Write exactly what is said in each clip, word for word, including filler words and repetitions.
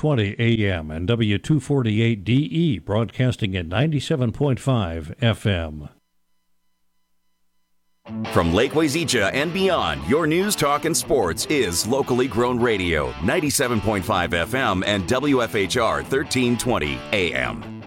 twenty A M and W two forty-eight D E, broadcasting at ninety-seven point five F M. From Lake Wazeecha and beyond, your news, talk, and sports is locally grown radio, ninety-seven point five F M and W F H R thirteen twenty A M.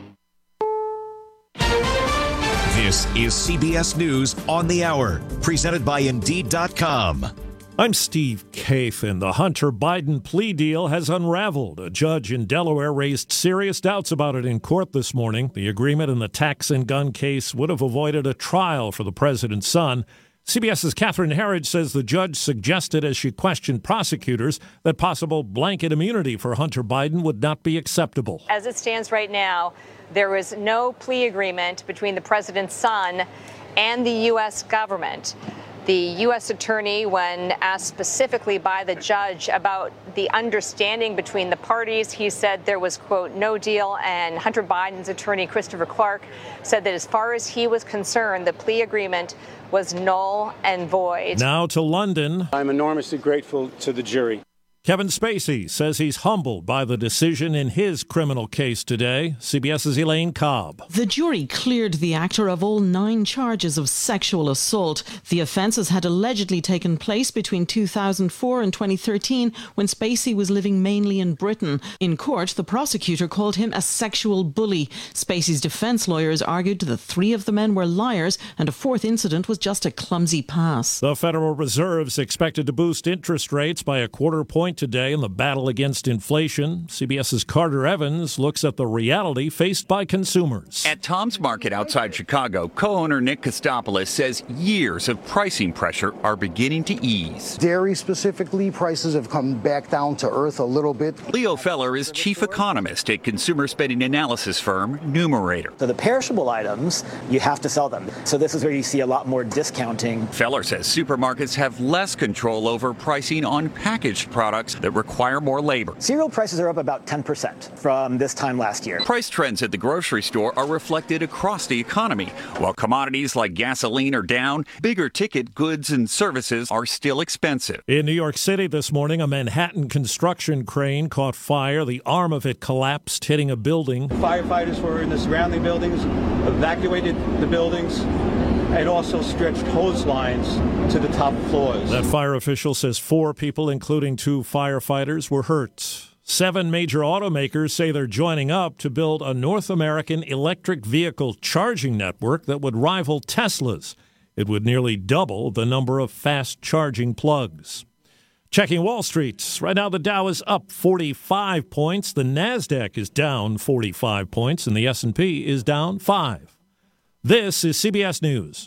This is C B S News on the Hour, presented by Indeed dot com. I'm Steve Kaif. The Hunter Biden plea deal has unraveled. A judge in Delaware raised serious doubts about it in court this morning. The agreement in the tax and gun case would have avoided a trial for the president's son. CBS's Catherine Herridge says the judge suggested, as she questioned prosecutors, that possible blanket immunity for Hunter Biden would not be acceptable. As it stands right now, there is no plea agreement between the president's son and the U S government. The U S attorney, when asked specifically by the judge about the understanding between the parties, he said there was, quote, no deal. And Hunter Biden's attorney, Christopher Clark, said that as far as he was concerned, the plea agreement was null and void. Now to London. I'm enormously grateful to the jury. Kevin Spacey says he's humbled by the decision in his criminal case today. CBS's Elaine Cobb. The jury cleared the actor of all nine charges of sexual assault. The offences had allegedly taken place between two thousand four and twenty thirteen, when Spacey was living mainly in Britain. In court, the prosecutor called him a sexual bully. Spacey's defence lawyers argued that three of the men were liars and a fourth incident was just a clumsy pass. The Federal Reserve's expected to boost interest rates by a quarter point today in the battle against inflation. CBS's Carter Evans looks at the reality faced by consumers. At Tom's Market outside Chicago, co-owner Nick Kostopoulos says years of pricing pressure are beginning to ease. Dairy specifically, prices have come back down to earth a little bit. Leo Feller is chief economist at consumer spending analysis firm Numerator. So the perishable items, you have to sell them. So this is where you see a lot more discounting. Feller says supermarkets have less control over pricing on packaged products that require more labor. Cereal prices are up about ten percent from this time last year. Price trends at the grocery store are reflected across the economy. While commodities like gasoline are down, bigger ticket goods and services are still expensive. In New York City this morning, a Manhattan construction crane caught fire. The arm of it collapsed, hitting a building. Firefighters were in the surrounding buildings, evacuated the buildings, and also stretched hose lines to the top floors. That fire official says four people, including two firefighters, were hurt. Seven major automakers say they're joining up to build a North American electric vehicle charging network that would rival Tesla's. It would nearly double the number of fast charging plugs. Checking Wall Street. Right now the Dow is up forty-five points. The NASDAQ is down forty-five points, and the S and P is down five. This is C B S News.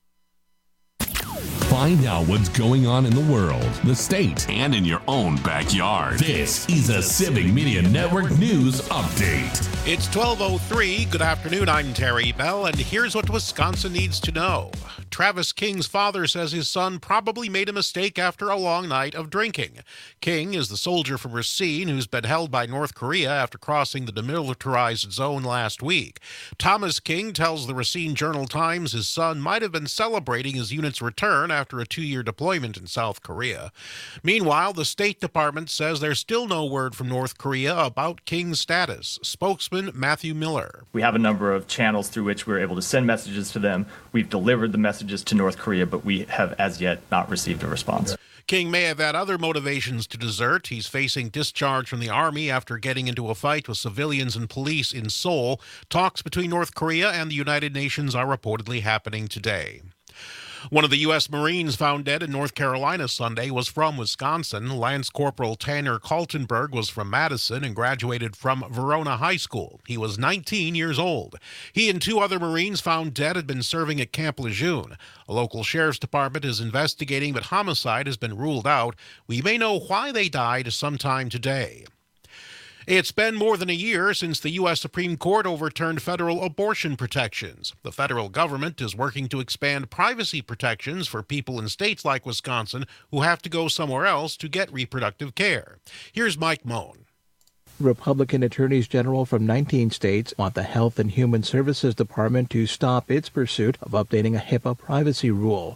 Find out what's going on in the world, the state, and in your own backyard. This is a Civic Media Network News Update. It's twelve oh three. Good afternoon. I'm Terry Bell, and here's what Wisconsin needs to know. Travis King's father says his son probably made a mistake after a long night of drinking. King is the soldier from Racine who's been held by North Korea after crossing the demilitarized zone last week. Thomas King tells the Racine Journal-Times his son might have been celebrating his unit's return after a two-year deployment in South Korea. Meanwhile, the State Department says there's still no word from North Korea about King's status. Spokesman Matthew Miller. We have a number of channels through which we're able to send messages to them. We've delivered the messages to North Korea, but we have as yet not received a response. King may have had other motivations to desert. He's facing discharge from the Army after getting into a fight with civilians and police in Seoul. Talks between North Korea and the United Nations are reportedly happening today. One of the U S Marines found dead in North Carolina Sunday was from Wisconsin. Lance Corporal Tanner Kaltenberg was from Madison and graduated from Verona High School. He was nineteen years old. He and two other Marines found dead had been serving at Camp Lejeune. A local sheriff's department is investigating, but homicide has been ruled out. We may know why they died sometime today. It's been more than a year since the U S Supreme Court overturned federal abortion protections. The federal government is working to expand privacy protections for people in states like Wisconsin who have to go somewhere else to get reproductive care. Here's Mike Moen. Republican attorneys general from nineteen states want the Health and Human Services Department to stop its pursuit of updating a HIPAA privacy rule.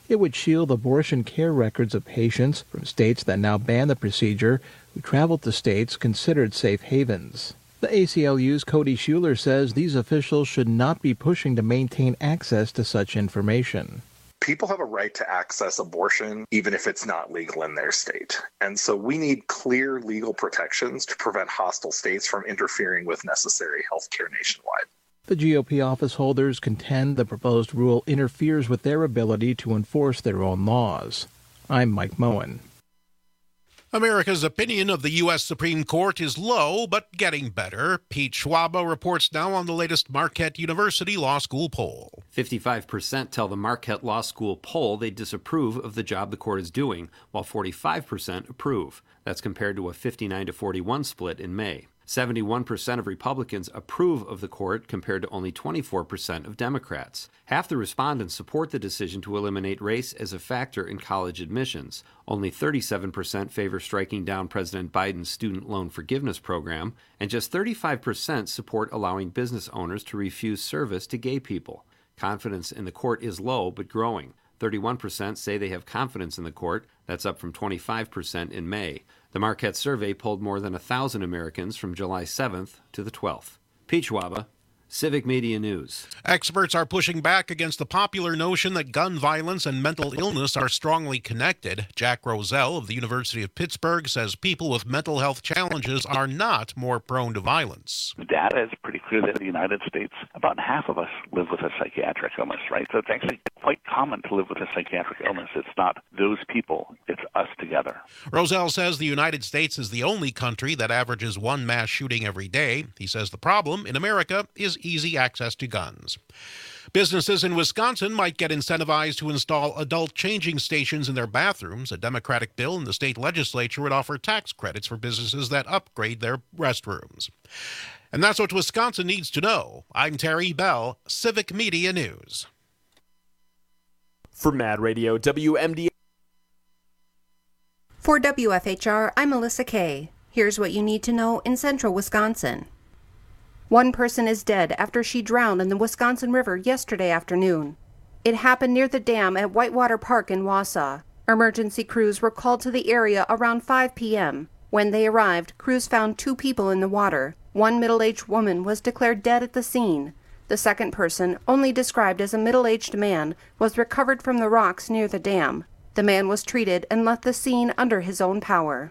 It would shield abortion care records of patients from states that now ban the procedure who traveled to states considered safe havens. The A C L U's Cody Schuler says these officials should not be pushing to maintain access to such information. People have a right to access abortion even if it's not legal in their state. And so we need clear legal protections to prevent hostile states from interfering with necessary health care nationwide. The G O P office holders contend the proposed rule interferes with their ability to enforce their own laws. I'm Mike Moen. America's opinion of the U S Supreme Court is low, but getting better. Pete Schwaba reports now on the latest Marquette University Law School poll. fifty-five percent tell the Marquette Law School poll they disapprove of the job the court is doing, while forty-five percent approve. That's compared to a fifty-nine to forty-one split in May. seventy-one percent of Republicans approve of the court compared to only twenty-four percent of Democrats. Half the respondents support the decision to eliminate race as a factor in college admissions. Only thirty-seven percent favor striking down President Biden's student loan forgiveness program, and just thirty-five percent support allowing business owners to refuse service to gay people. Confidence in the court is low but growing. thirty-one percent say they have confidence in the court. That's up from twenty-five percent in May. The Marquette survey polled more than one thousand Americans from July seventh to the twelfth. Pete Schwaba, Civic Media News. Experts are pushing back against the popular notion that gun violence and mental illness are strongly connected. Jack Roselle of the University of Pittsburgh says people with mental health challenges are not more prone to violence. The data is pretty clear that in the United States, about half of us live with a psychiatric illness, right? So it's actually quite common to live with a psychiatric illness. It's not those people, it's us together. Roselle says the United States is the only country that averages one mass shooting every day. He says the problem in America is easy access to guns. Businesses in Wisconsin might get incentivized to install adult changing stations in their bathrooms. A Democratic bill in the state legislature would offer tax credits for businesses that upgrade their restrooms. And that's what Wisconsin needs to know. I'm Terry Bell, Civic Media News. For Mad Radio, W M D. For W F H R, I'm Melissa Kay. Here's what you need to know in central Wisconsin. One person is dead after she drowned in the Wisconsin River yesterday afternoon. It happened near the dam at Whitewater Park in Wausau. Emergency crews were called to the area around five p.m. When they arrived, crews found two people in the water. One middle-aged woman was declared dead at the scene. The second person, only described as a middle-aged man, was recovered from the rocks near the dam. The man was treated and left the scene under his own power.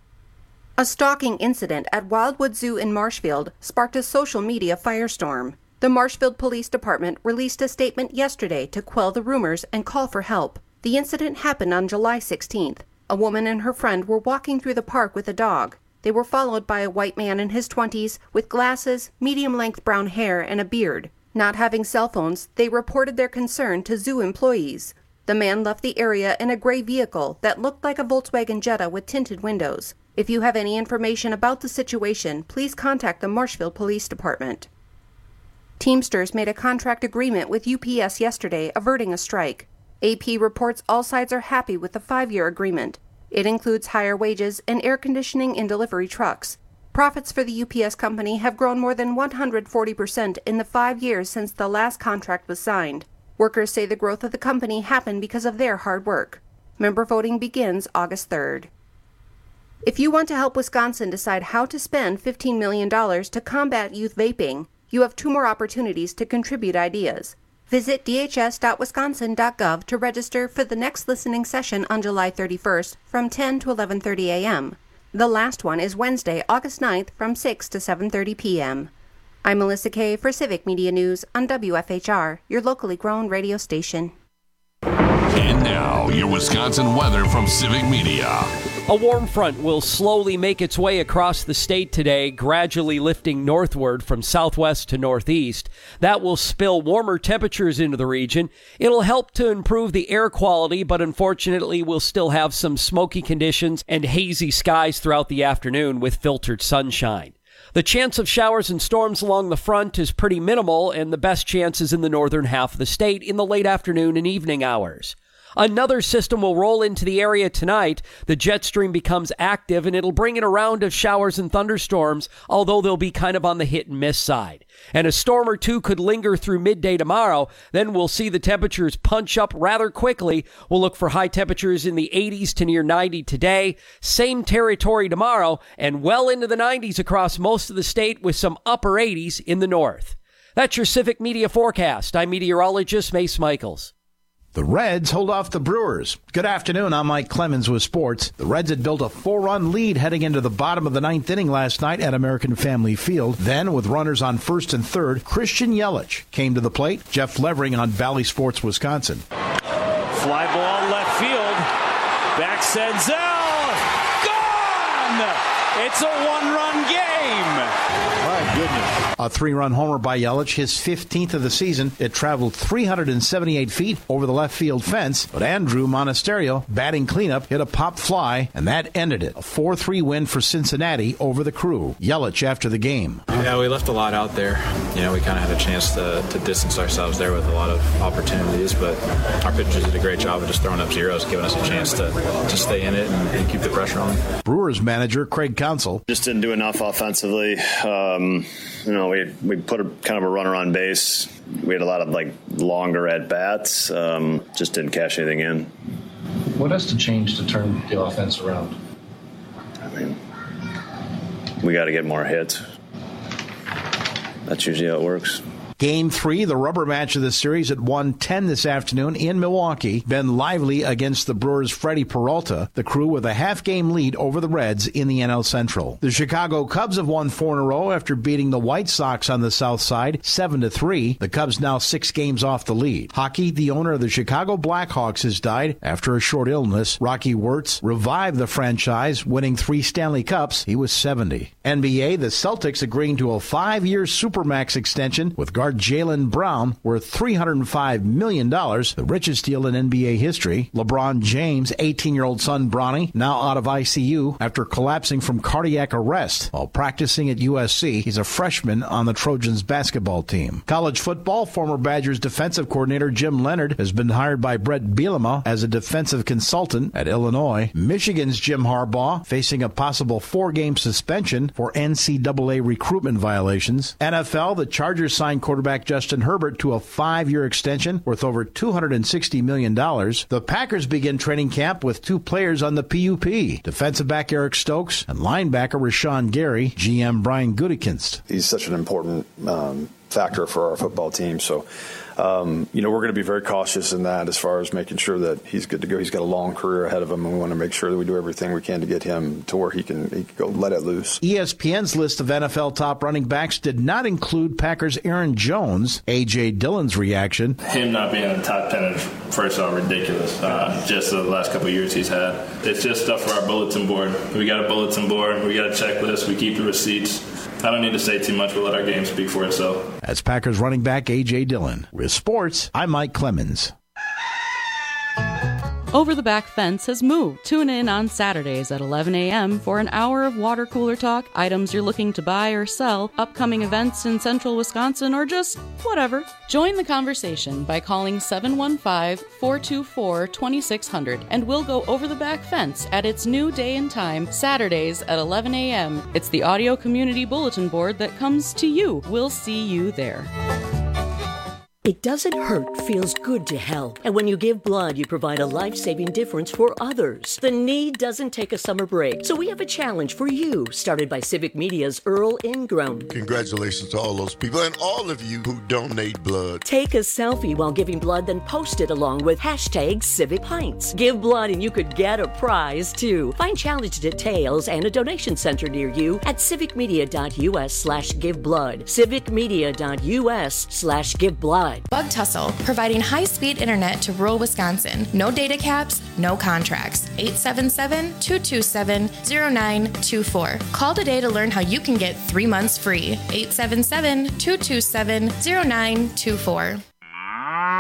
A stalking incident at Wildwood Zoo in Marshfield sparked a social media firestorm. The Marshfield Police Department released a statement yesterday to quell the rumors and call for help. The incident happened on July sixteenth. A woman and her friend were walking through the park with a dog. They were followed by a white man in his twenties with glasses, medium-length brown hair, and a beard. Not having cell phones, they reported their concern to zoo employees. The man left the area in a gray vehicle that looked like a Volkswagen Jetta with tinted windows. If you have any information about the situation, please contact the Marshfield Police Department. Teamsters made a contract agreement with U P S yesterday, averting a strike. A P reports all sides are happy with the five-year agreement. It includes higher wages and air conditioning in delivery trucks. Profits for the U P S company have grown more than one hundred forty percent in the five years since the last contract was signed. Workers say the growth of the company happened because of their hard work. Member voting begins August third. If you want to help Wisconsin decide how to spend fifteen million dollars to combat youth vaping, you have two more opportunities to contribute ideas. Visit d h s dot wisconsin dot gov to register for the next listening session on July thirty-first from ten to eleven thirty a.m. The last one is Wednesday, August ninth from six to seven thirty p.m. I'm Melissa Kay for Civic Media News on W F H R, your locally grown radio station. And now, your Wisconsin weather from Civic Media. A warm front will slowly make its way across the state today, gradually lifting northward from southwest to northeast. That will spill warmer temperatures into the region. It'll help to improve the air quality, but unfortunately we'll still have some smoky conditions and hazy skies throughout the afternoon with filtered sunshine. The chance of showers and storms along the front is pretty minimal, and the best chance is in the northern half of the state in the late afternoon and evening hours. Another system will roll into the area tonight. The jet stream becomes active, and it'll bring in a round of showers and thunderstorms, although they'll be kind of on the hit-and-miss side. And a storm or two could linger through midday tomorrow. Then we'll see the temperatures punch up rather quickly. We'll look for high temperatures in the eighties to near ninety today. Same territory tomorrow, and well into the nineties across most of the state with some upper eighties in the north. That's your Civic Media forecast. I'm meteorologist Mace Michaels. The Reds hold off the Brewers. Good afternoon, I'm Mike Clemens with sports. The Reds had built a four-run lead heading into the bottom of the ninth inning last night at American Family Field. Then, with runners on first and third, Christian Yelich came to the plate. Jeff Levering on Valley Sports, Wisconsin. Fly ball left field. Back Senzel. Gone! It's a one-run game. My goodness. A three-run homer by Yelich, his fifteenth of the season. It traveled three hundred seventy-eight feet over the left field fence, but Andrew Monasterio, batting cleanup, hit a pop fly, and that ended it. A four three win for Cincinnati over the Crew. Yelich after the game. Yeah, we left a lot out there. You know, we kind of had a chance to, to distance ourselves there with a lot of opportunities, but our pitchers did a great job of just throwing up zeros, giving us a chance to, to stay in it and, and keep the pressure on. Brewers manager Craig Counsell. Just didn't do enough offensively. Um, you know, we we put a kind of a runner on base. We had a lot of like longer at bats. Um, just didn't cash anything in. What has to change to turn the offense around? I mean, we got to get more hits. That's usually how it works. Game three, the rubber match of the series at one ten this afternoon in Milwaukee. Ben Lively against the Brewers' Freddie Peralta. The Crew with a half-game lead over the Reds in the N L Central. The Chicago Cubs have won four in a row after beating the White Sox on the south side seven to three. The Cubs now six games off the lead. Hockey, the owner of the Chicago Blackhawks has died after a short illness. Rocky Wirtz revived the franchise, winning three Stanley Cups. He was seventy. N B A, the Celtics agreeing to a five-year Supermax extension with guard Jaylen Brown, worth three hundred five million dollars, the richest deal in N B A history. LeBron James' eighteen-year-old son Bronny, now out of I C U after collapsing from cardiac arrest while practicing at U S C. He's a freshman on the Trojans basketball team. College football, former Badgers defensive coordinator Jim Leonhard has been hired by Brett Bielema as a defensive consultant at Illinois. Michigan's Jim Harbaugh facing a possible four-game suspension for N C double A recruitment violations. N F L, the Chargers signed quarterback Justin Herbert to a five-year extension worth over two hundred sixty million dollars. The Packers begin training camp with two players on the P U P, defensive back Eric Stokes and linebacker Rashawn Gary. G M Brian Gutekunst. He's such an important um, factor for our football team, so Um, you know, we're going to be very cautious in that as far as making sure that he's good to go. He's got a long career ahead of him, and we want to make sure that we do everything we can to get him to where he can, he can go let it loose. E S P N's list of N F L top running backs did not include Packers' Aaron Jones. A J. Dillon's reaction. Him not being in the top ten is, first of all, ridiculous. Uh, just the last couple of years he's had. It's just stuff for our bulletin board. We got a bulletin board. We got a checklist. We keep the receipts. I don't need to say too much. We'll let our game speak for itself. That's Packers running back A J. Dillon. With sports, I'm Mike Clemens. Over the Back Fence has moved. Tune in on Saturdays at eleven a.m. for an hour of water cooler talk, items you're looking to buy or sell, upcoming events in central Wisconsin, or just whatever. Join the conversation by calling seven one five, four two four, two six zero zero and we'll go over the back fence at its new day and time, Saturdays at eleven a.m. It's the audio community bulletin board that comes to you. We'll see you there. It doesn't hurt, feels good to help. And when you give blood, you provide a life-saving difference for others. The need doesn't take a summer break. So we have a challenge for you, started by Civic Media's Earl Ingram. Congratulations to all those people and all of you who donate blood. Take a selfie while giving blood, then post it along with hashtag Civic Pints. Give blood and you could get a prize, too. Find challenge details and a donation center near you at civicmedia.us slash give blood. civicmedia.us slash give blood. Bug Tussle, providing high-speed internet to rural Wisconsin. No data caps, no contracts. eight seven seven, two two seven, zero nine two four. Call today to learn how you can get three months free. eight seven seven, two two seven, zero nine two four.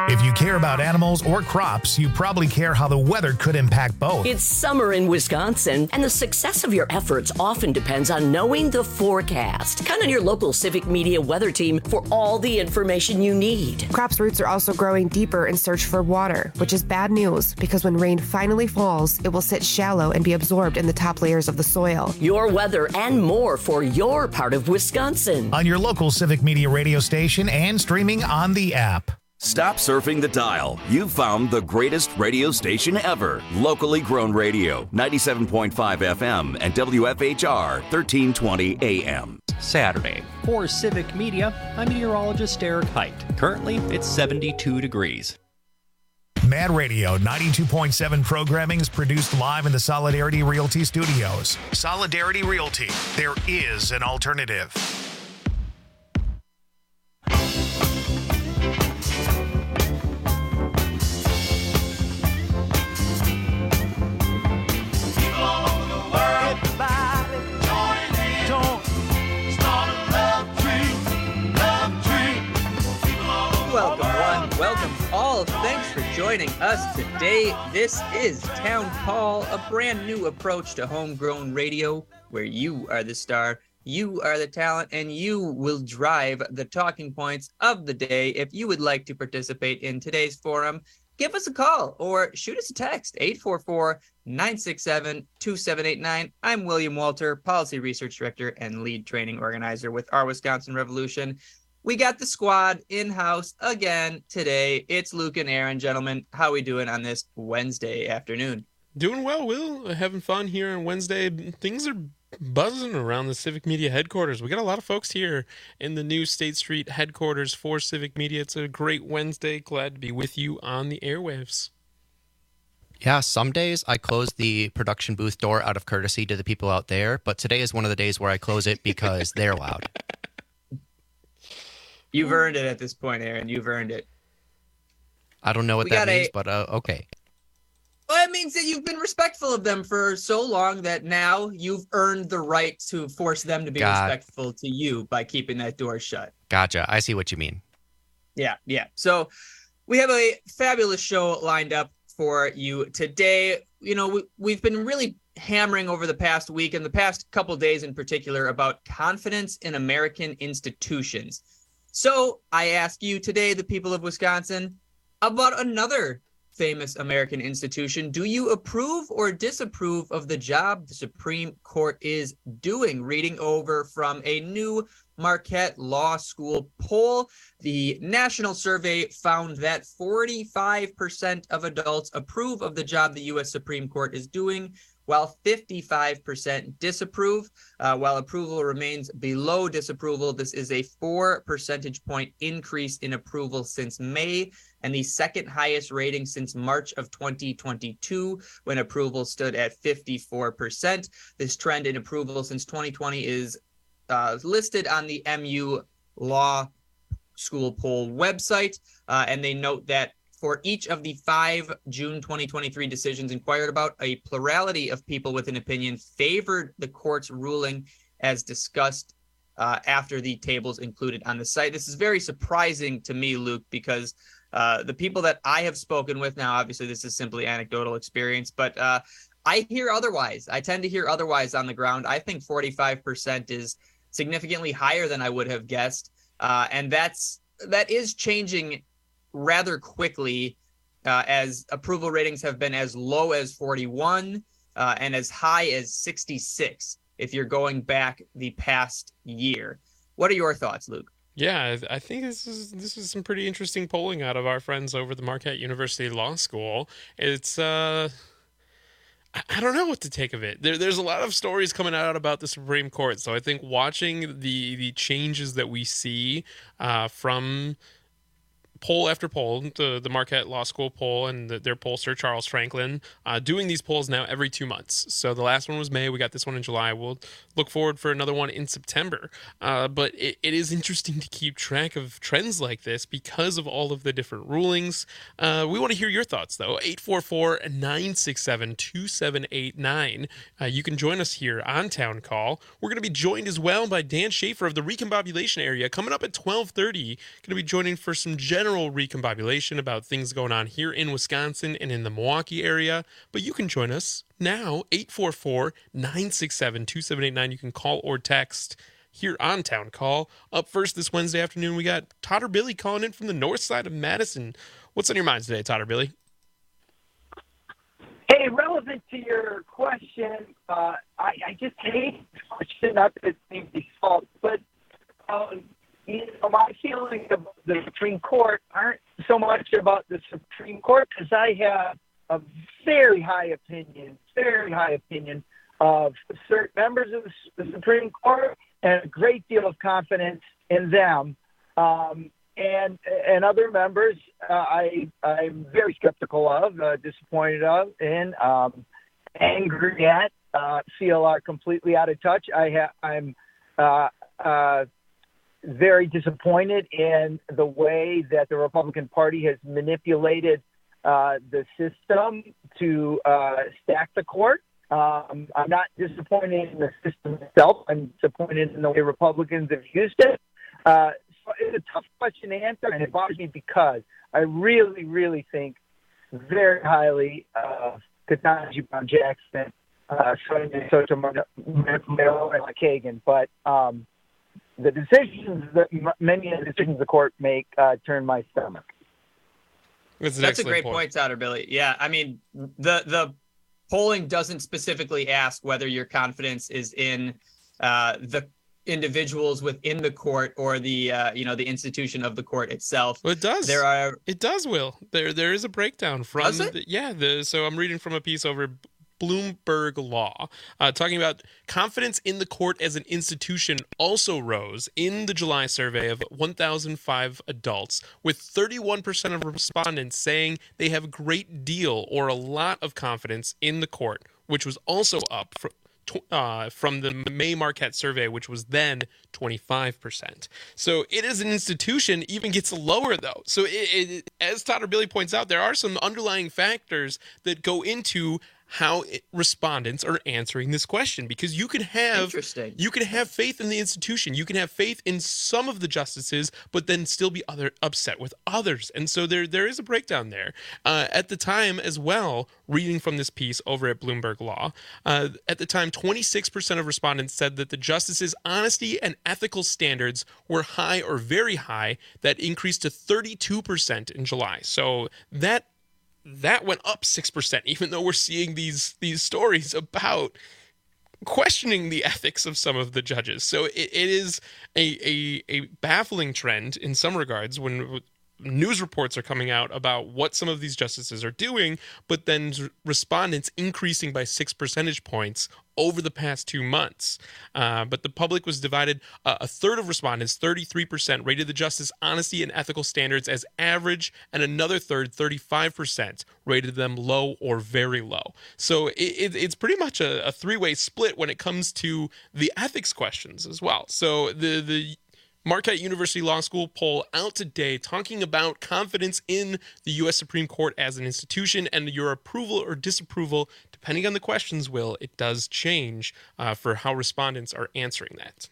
If you care about animals or crops, you probably care how the weather could impact both. It's summer in Wisconsin, and the success of your efforts often depends on knowing the forecast. Count on your local Civic Media weather team for all the information you need. Crops' roots are also growing deeper in search for water, which is bad news because when rain finally falls, it will sit shallow and be absorbed in the top layers of the soil. Your weather and more for your part of Wisconsin. On your local Civic Media radio station and streaming on the app. Stop surfing the dial. You've found the greatest radio station ever. Locally grown radio, ninety-seven point five F M and W F H R, thirteen twenty A M. Saturday. For Civic Media, I'm meteorologist Eric Height. Currently, it's seventy-two degrees. Mad Radio ninety-two point seven programming is produced live in the Solidarity Realty studios. Solidarity Realty, there is an alternative. Welcome one, welcome all. Thanks for joining us today. This is Town Call, a brand new approach to homegrown radio where you are the star, you are the talent, and you will drive the talking points of the day. If you would like to participate in today's forum, give us a call or shoot us a text, eight four four, nine six seven, two seven eight nine. I'm William Walter, Policy Research Director and Lead Training Organizer with Our Wisconsin Revolution. We got the squad in-house again today. It's Luke and Aaron, gentlemen. How we doing on this Wednesday afternoon? Doing well, Will. Having fun here on Wednesday. Things are buzzing around the Civic Media headquarters. We got a lot of folks here in the new State Street headquarters for Civic Media. It's a great Wednesday. Glad to be with you on the airwaves. Yeah, some days I close the production booth door out of courtesy to the people out there, but today is one of the days where I close it because they're loud. You've earned it at this point, Aaron. You've earned it. I don't know what We that got means, a- but uh, okay. Well, it means that you've been respectful of them for so long that now you've earned the right to force them to be God. respectful to you by keeping that door shut. Gotcha. I see what you mean. Yeah, yeah. So we have a fabulous show lined up for you today. You know, we, we've been really hammering over the past week and the past couple days in particular about confidence in American institutions. So I ask you today, the people of Wisconsin, about another famous American institution. Do you approve or disapprove of the job the Supreme Court is doing? Reading over from a new Marquette Law School poll, the national survey found that forty-five percent of adults approve of the job the U S Supreme Court is doing, while fifty-five percent disapprove. Uh, while approval remains below disapproval, this is a four percentage point increase in approval since May, and the second highest rating since March of twenty twenty-two, when approval stood at fifty-four percent. This trend in approval since twenty twenty is uh, listed on the M U Law School poll website, uh, and they note that for each of the five June twenty twenty-three decisions inquired about, a plurality of people with an opinion favored the court's ruling as discussed uh, after the tables included on the site. This is very surprising to me, Luke, because uh, the people that I have spoken with, now obviously this is simply anecdotal experience, but uh, I hear otherwise. I tend to hear otherwise on the ground. I think forty-five percent is significantly higher than I would have guessed, uh, and that's that is changing rather quickly, uh, as approval ratings have been as low as forty-one uh, and as high as sixty-six if you're going back the past year. What are your thoughts, Luke? Yeah, I think this is this is some pretty interesting polling out of our friends over the Marquette University Law School. It's uh I don't know what to take of it. There, there's a lot of stories coming out about the Supreme Court, so I think watching the the changes that we see uh, from poll after poll, the, the Marquette Law School poll and the, their pollster, Charles Franklin, uh, doing these polls now every two months. So the last one was May. We got this one in July. We'll look forward for another one in September. Uh, but it, it is interesting to keep track of trends like this because of all of the different rulings. Uh, we want to hear your thoughts, though. eight four four, nine six seven, two seven eight nine. Uh, you can join us here on Town Call. We're going to be joined as well by Dan Schaefer of the Recombobulation Area coming up at twelve thirty. Going to be joining for some general general recombobulation about things going on here in Wisconsin and in the Milwaukee area. But you can join us now, eight four four, nine six seven, two seven eight nine. You can call or text here on Town Call. Up first this Wednesday afternoon, we got Todd or Billy calling in from the north side of Madison. What's on your mind today, Todd or Billy? Hey, relevant to your question, uh, I, I just hate this question, not that it's anybody's fault, but um, you know, my feelings about the Supreme Court aren't so much about the Supreme Court, because I have a very high opinion, very high opinion of certain members of the Supreme Court and a great deal of confidence in them. Um, and and other members uh, I, I'm very skeptical of, uh, disappointed of, and um, angry at, uh, feel are completely out of touch. I ha- I'm uh, uh, very disappointed in the way that the Republican Party has manipulated uh, the system to uh, stack the court. Um, I'm not disappointed in the system itself. I'm disappointed in the way Republicans have used it. Uh, so it's a tough question to answer, and it bothers me because I really, really think very highly of Ketanji Brown Jackson, uh, Sonia Sotomayor, and Kagan. But um, the decisions that many of the decisions the court make uh, turn my stomach. That's, That's a great point, point Todd or Billy. Yeah, I mean, the the polling doesn't specifically ask whether your confidence is in uh, the individuals within the court or the uh, you know the institution of the court itself. Well, it does. There are it does. Will there there is a breakdown from does it? The, yeah. The so I'm reading from a piece over Bloomberg Law, uh, talking about confidence in the court as an institution also rose in the July survey of one thousand five adults, with thirty-one percent of respondents saying they have a great deal or a lot of confidence in the court, which was also up from Uh, from the May Marquette survey, which was then twenty-five percent. So it as an institution even gets lower, though. So it, it, as Todd or Billy points out, there are some underlying factors that go into how it, respondents are answering this question, because you can have you can have faith in the institution, you can have faith in some of the justices, but then still be other upset with others, and so there there is a breakdown there. Uh, at the time as well, reading from this piece over at Bloomberg Law, uh, at the time, twenty-six percent of respondents said that the justices' honesty and ethical standards were high or very high. That increased to thirty-two percent in July. So that. That went up six percent, even though we're seeing these these stories about questioning the ethics of some of the judges. So it, it is a, a a baffling trend in some regards when news reports are coming out about what some of these justices are doing, but then respondents increasing by six percentage points over the past two months. Uh, but the public was divided. Uh, a third of respondents, thirty-three percent, rated the justice honesty and ethical standards as average, and another third, thirty-five percent, rated them low or very low. So it, it, it's pretty much a, a three-way split when it comes to the ethics questions as well. So the the Marquette University Law School poll out today talking about confidence in the U S Supreme Court as an institution, and your approval or disapproval, depending on the questions, Will, it does change uh, for how respondents are answering that.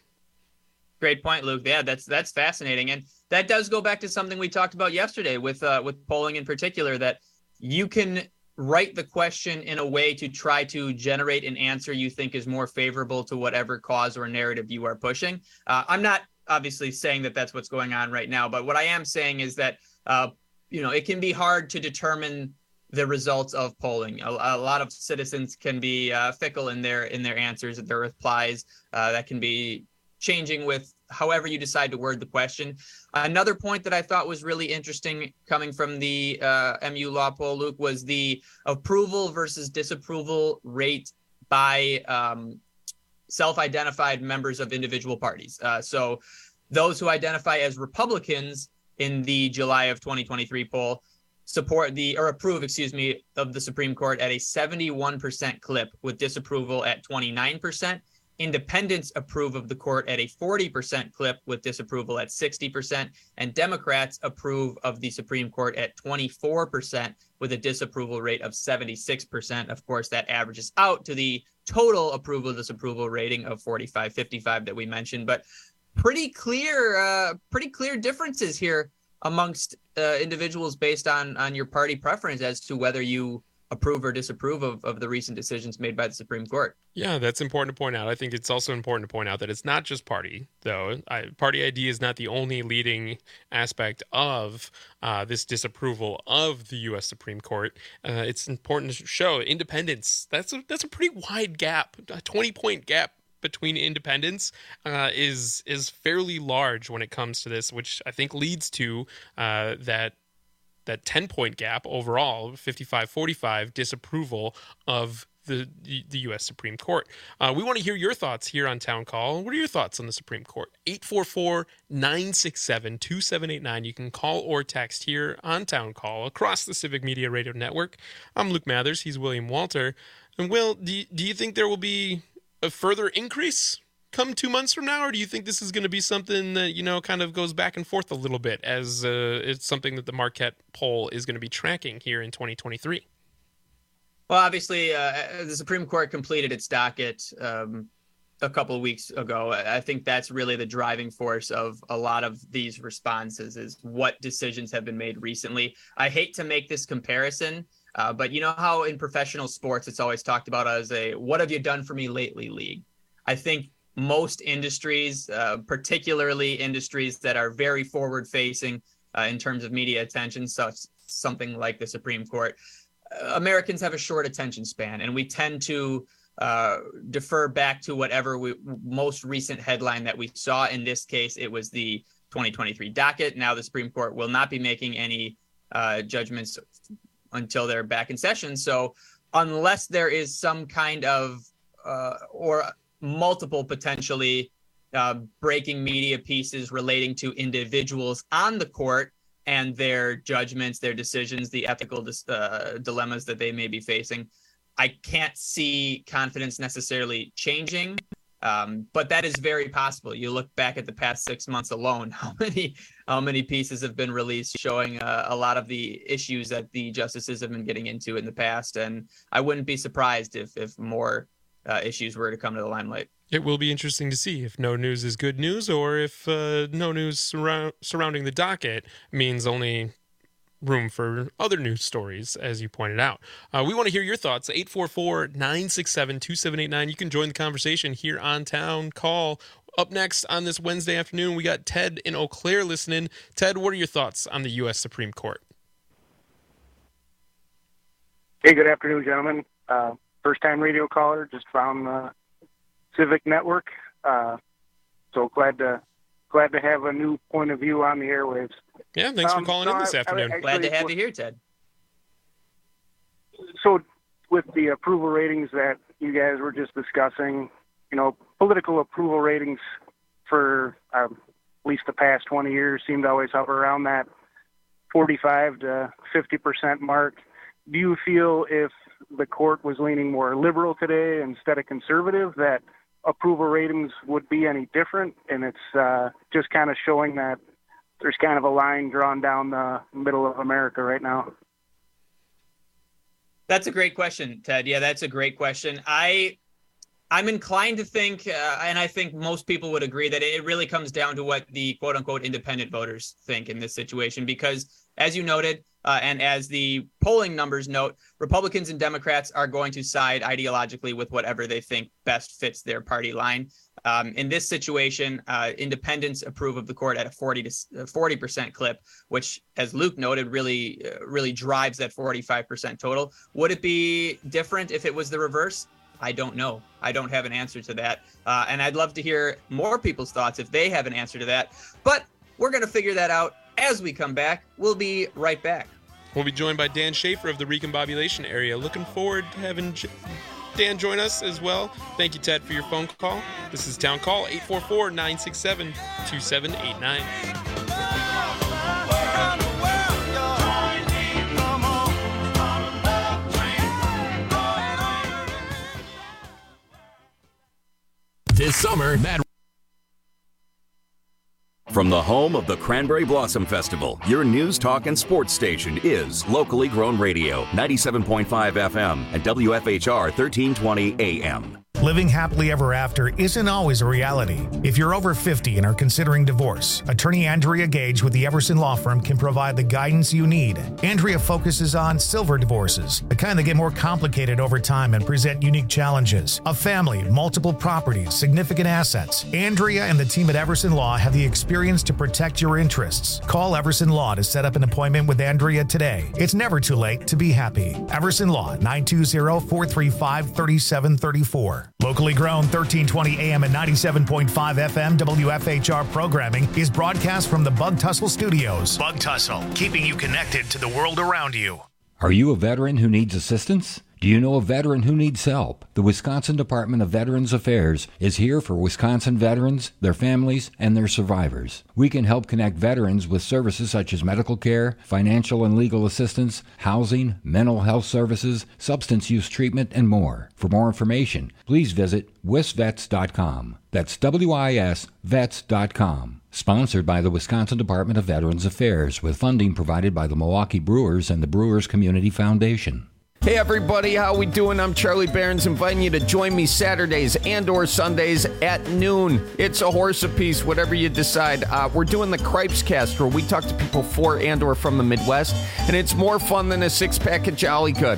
Great point, Luke. Yeah, that's that's fascinating. And that does go back to something we talked about yesterday with uh, with polling in particular, that you can write the question in a way to try to generate an answer you think is more favorable to whatever cause or narrative you are pushing. Uh, I'm not obviously saying that that's what's going on right now, but what I am saying is that, uh, you know, it can be hard to determine the results of polling. A, a lot of citizens can be uh, fickle in their in their answers, their replies. Uh, that can be changing with however you decide to word the question. Another point that I thought was really interesting coming from the uh, M U Law poll, Luke, was the approval versus disapproval rate by um, self-identified members of individual parties. Uh, so those who identify as Republicans in the July of twenty twenty-three poll support the, or approve, excuse me, of the Supreme Court at a seventy-one percent clip, with disapproval at twenty-nine percent. Independents approve of the court at a forty percent clip, with disapproval at sixty percent. And Democrats approve of the Supreme Court at twenty-four percent, with a disapproval rate of seventy-six percent. Of course, that averages out to the total approval disapproval rating of forty-five fifty-five that we mentioned. But pretty clear, uh, pretty clear differences here amongst uh, individuals based on on your party preference as to whether you approve or disapprove of, of the recent decisions made by the Supreme Court. Yeah, that's important to point out. I think it's also important to point out that it's not just party, though. I, party I D is not the only leading aspect of uh, this disapproval of the U S Supreme Court. Uh, it's important to show independence. That's a, that's a pretty wide gap, a twenty-point gap between independents uh, is is fairly large when it comes to this, which I think leads to uh, that that ten-point gap overall, fifty-five forty-five disapproval of the the U S Supreme Court. Uh, we want to hear your thoughts here on Town Call. What are your thoughts on the Supreme Court? eight four four, nine six seven, two seven eight nine. You can call or text here on Town Call across the Civic Media Radio Network. I'm Luke Mathers. He's William Walter. And Will, do you, do you think there will be a further increase come two months from now, or do you think this is going to be something that, you know, kind of goes back and forth a little bit as uh, it's something that the Marquette poll is going to be tracking here in twenty twenty-three? Well, obviously, uh, the Supreme Court completed its docket um, a couple of weeks ago. I think that's really the driving force of a lot of these responses is what decisions have been made recently. I hate to make this comparison, uh, but you know how in professional sports, it's always talked about as a, what have you done for me lately league? I think most industries, uh, particularly industries that are very forward facing uh, in terms of media attention, such something like the Supreme Court, uh, Americans have a short attention span, and we tend to uh, defer back to whatever we, most recent headline that we saw. In this case, it was the twenty twenty-three docket. Now the Supreme Court will not be making any uh, judgments until they're back in session. So unless there is some kind of uh, or multiple potentially uh, breaking media pieces relating to individuals on the court and their judgments, their decisions, the ethical uh, dilemmas that they may be facing, I can't see confidence necessarily changing, um, but that is very possible. You look back at the past six months alone, how many how many pieces have been released showing uh, a lot of the issues that the justices have been getting into in the past, and I wouldn't be surprised if if more Uh, issues were to come to the limelight. It will be interesting to see if no news is good news, or if uh, no news surra- surrounding the docket means only room for other news stories, as you pointed out. Uh, we want to hear your thoughts. eight four four, nine six seven, two seven eight nine. You can join the conversation here on Town Call. Up next on this Wednesday afternoon, we got Ted in Eau Claire listening. Ted, what are your thoughts on the U S Supreme Court? Hey, good afternoon, gentlemen. Uh, First-time radio caller, just found the Civic Network. Uh, so glad to glad to have a new point of view on the airwaves. Yeah, thanks um, for calling no, in this I, afternoon. I, I Glad to have was, you here, Ted. So with the approval ratings that you guys were just discussing, you know, political approval ratings for um, at least the past twenty years seem to always hover around that forty-five to fifty percent mark. Do you feel if the court was leaning more liberal today instead of conservative, that approval ratings would be any different? And it's uh, just kind of showing that there's kind of a line drawn down the middle of America right now. That's a great question, Ted. Yeah, that's a great question. I, I'm inclined to think, uh, and I think most people would agree, that it really comes down to what the quote unquote independent voters think in this situation, because as you noted, Uh, and as the polling numbers note, Republicans and Democrats are going to side ideologically with whatever they think best fits their party line. Um, in this situation, uh, independents approve of the court at a forty to forty percent clip, which, as Luke noted, really, uh, really drives that forty-five percent total. Would it be different if it was the reverse? I don't know. I don't have an answer to that. Uh, and I'd love to hear more people's thoughts if they have an answer to that. But we're going to figure that out as we come back. We'll be right back. We'll be joined by Dan Schaefer of the Recombobulation area. Looking forward to having Dan join us as well. Thank you, Ted, for your phone call. This is Town Call, eight four four, nine six seven, two seven eight nine. This summer, Matt. From the home of the Cranberry Blossom Festival, your news, talk, and sports station is Locally Grown Radio, ninety-seven point five F M and W F H R thirteen twenty A M. Living happily ever after isn't always a reality. If you're over fifty and are considering divorce, attorney Andrea Gage with the Everson Law Firm can provide the guidance you need. Andrea focuses on silver divorces, the kind that get more complicated over time and present unique challenges. A family, multiple properties, significant assets. Andrea and the team at Everson Law have the experience to protect your interests. Call Everson Law to set up an appointment with Andrea today. It's never too late to be happy. Everson Law, nine two zero, four three five, three seven three four. Locally grown, thirteen twenty A M and ninety-seven point five F M W F H R programming is broadcast from the Bug Tussle Studios. Bug Tussle, keeping you connected to the world around you. Are you a veteran who needs assistance? Do you know a veteran who needs help? The Wisconsin Department of Veterans Affairs is here for Wisconsin veterans, their families, and their survivors. We can help connect veterans with services such as medical care, financial and legal assistance, housing, mental health services, substance use treatment, and more. For more information, please visit wisvets dot com. That's W I S vets dot com. Sponsored by the Wisconsin Department of Veterans Affairs with funding provided by the Milwaukee Brewers and the Brewers Community Foundation. Hey everybody, how we doing? I'm Charlie Barons, inviting you to join me Saturdays and or Sundays at noon. It's a horse apiece, whatever you decide. Uh, we're doing the Cripes Cast, where we talk to people for and or from the Midwest, and it's more fun than a six-pack of Jolly Good.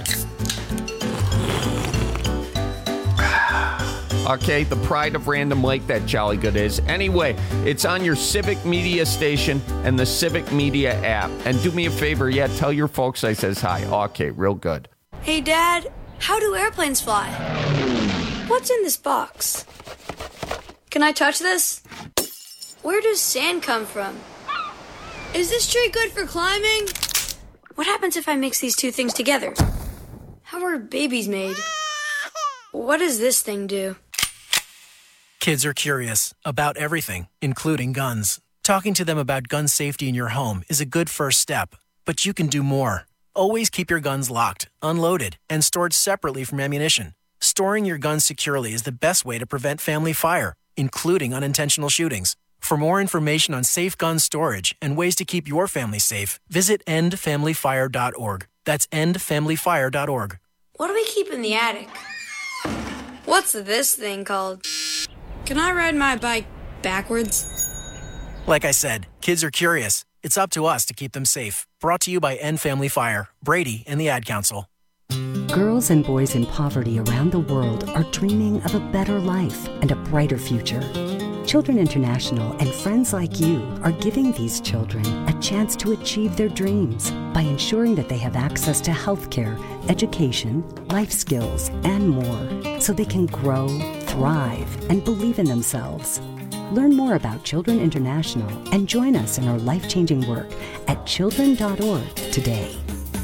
Okay, the pride of Random Lake that Jolly Good is. Anyway, it's on your Civic Media station and the Civic Media app. And do me a favor, yeah, tell your folks I says hi. Okay, real good. Hey, Dad, how do airplanes fly? What's in this box? Can I touch this? Where does sand come from? Is this tree good for climbing? What happens if I mix these two things together? How are babies made? What does this thing do? Kids are curious about everything, including guns. Talking to them about gun safety in your home is a good first step, but you can do more. Always keep your guns locked, unloaded, and stored separately from ammunition. Storing your guns securely is the best way to prevent family fire, including unintentional shootings. For more information on safe gun storage and ways to keep your family safe, visit end family fire dot org. That's end family fire dot org. What do we keep in the attic? What's this thing called? Can I ride my bike backwards? Like I said, kids are curious. It's up to us to keep them safe. Brought to you by End Family Fire, Brady, and the Ad Council. Girls and boys in poverty around the world are dreaming of a better life and a brighter future. Children International and friends like you are giving these children a chance to achieve their dreams by ensuring that they have access to health care, education, life skills, and more, so they can grow, thrive, and believe in themselves. Learn more about Children International and join us in our life-changing work at children dot org today.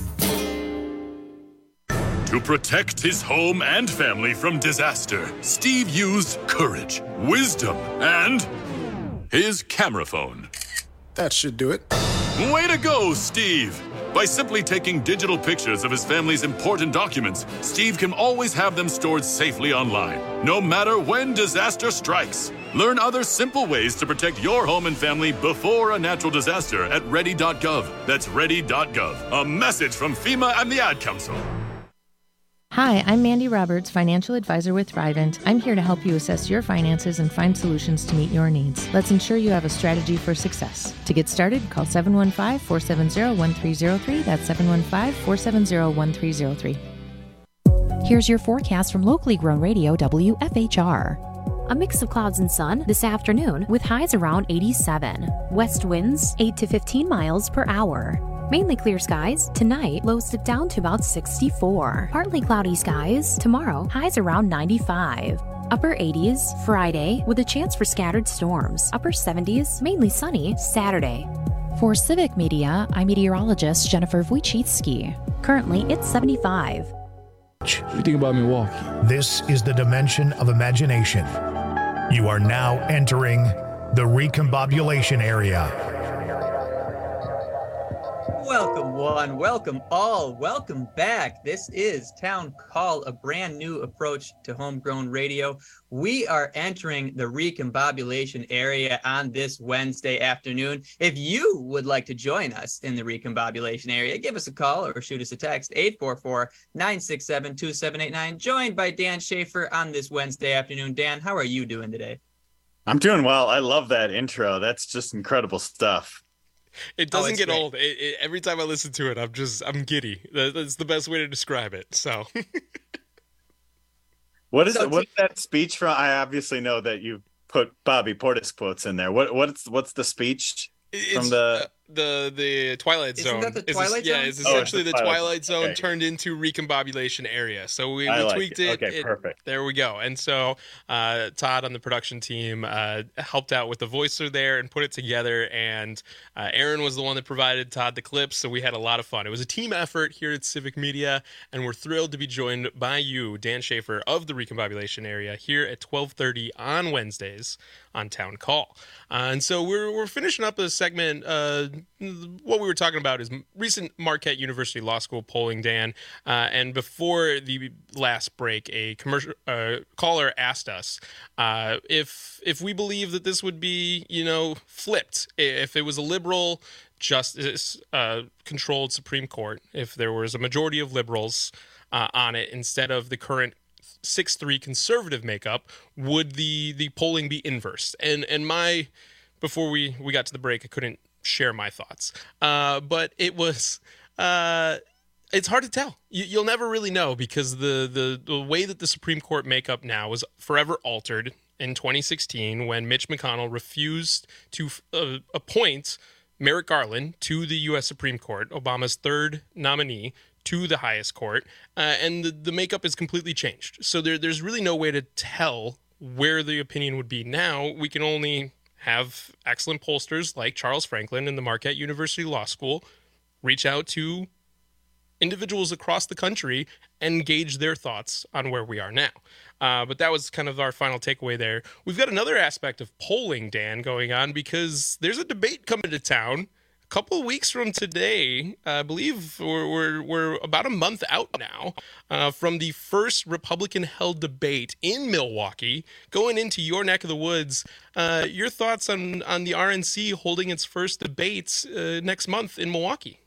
To protect his home and family from disaster, Steve used courage, wisdom, and his camera phone. That should do it. Way to go, Steve! By simply taking digital pictures of his family's important documents, Steve can always have them stored safely online, no matter when disaster strikes. Learn other simple ways to protect your home and family before a natural disaster at ready dot gov. That's ready dot gov. A message from FEMA and the Ad Council. Hi, I'm Mandy Roberts, financial advisor with Thrivent. I'm here to help you assess your finances and find solutions to meet your needs. Let's ensure you have a strategy for success. To get started, call seven one five, four seven zero, one three zero three. That's seven one five, four seven zero, one three zero three. Here's your forecast from locally grown radio W F H R. A mix of clouds and sun this afternoon with highs around eighty-seven. West winds eight to fifteen miles per hour. Mainly clear skies. Tonight, lows dip down to about sixty-four. Partly cloudy skies. Tomorrow, highs around ninety-five. Upper eighties Friday with a chance for scattered storms. Upper seventies, mainly sunny Saturday. For Civic Media, I'm meteorologist Jennifer Wojcicki. Currently, it's seventy-five. What do you think about Milwaukee? This is the dimension of imagination. You are now entering the recombobulation area. Welcome one, welcome all, welcome back. This is Town Call, a brand new approach to homegrown radio. We are entering the recombobulation area on this Wednesday afternoon. If you would like to join us in the recombobulation area, give us a call or shoot us a text, eight four four, nine six seven, two seven eight nine. Joined by Dan Schaefer on this Wednesday afternoon. Dan, how are you doing today? I'm doing well. I love that intro. That's just incredible stuff. It doesn't Oh, get great. old. It, it, every time I listen to it, I'm just, I'm giddy. That, that's the best way to describe it. So, What is So it? What's that speech from? I obviously know that you put Bobby Portis quotes in there. What what's what's the speech it's from the? uh, the the Twilight Isn't Zone. that the Is- Twilight yeah, Zone? it's Oh, it's essentially the the Twilight Twilight Zone. Zone Okay. turned into recombobulation area. So we, I we like tweaked it. it. Okay, It- perfect. There we go. And so uh, Todd on the production team uh, helped out with the voicer there and put it together. And uh, Aaron was the one that provided Todd the clips. So we had a lot of fun. It was a team effort here at Civic Media, and we're thrilled to be joined by you, Dan Schaefer of the recombobulation area, here at twelve thirty on Wednesdays on Town Call. Uh, and so we're we're finishing up a segment. Uh, what we were talking about is recent Marquette University Law School polling, Dan. Uh, and before the last break, a commercial uh, caller asked us uh, if if we believe that this would be, you know, flipped, if it was a liberal justice uh, controlled Supreme Court, if there was a majority of liberals uh, on it instead of the current six three conservative makeup, would the the polling be inverse? And and my before we we got to the break, I couldn't share my thoughts, uh, but it was uh, it's hard to tell. You, you'll never really know because the, the the way that the Supreme Court makeup now was forever altered in twenty sixteen when Mitch McConnell refused to uh, appoint Merrick Garland to the U S Supreme Court, Obama's third nominee to the highest court, uh, and the, the makeup is completely changed. So there, there's really no way to tell where the opinion would be now. We can only have excellent pollsters like Charles Franklin and the Marquette University Law School reach out to individuals across the country and gauge their thoughts on where we are now. Uh, but that was kind of our final takeaway there. We've got another aspect of polling, Dan, going on because there's a debate coming to town a couple of weeks from today. I believe we're, we're, we're about a month out now uh, from the first Republican-held debate in Milwaukee, going into your neck of the woods. Uh, your thoughts on, on the R N C holding its first debates uh, next month in Milwaukee?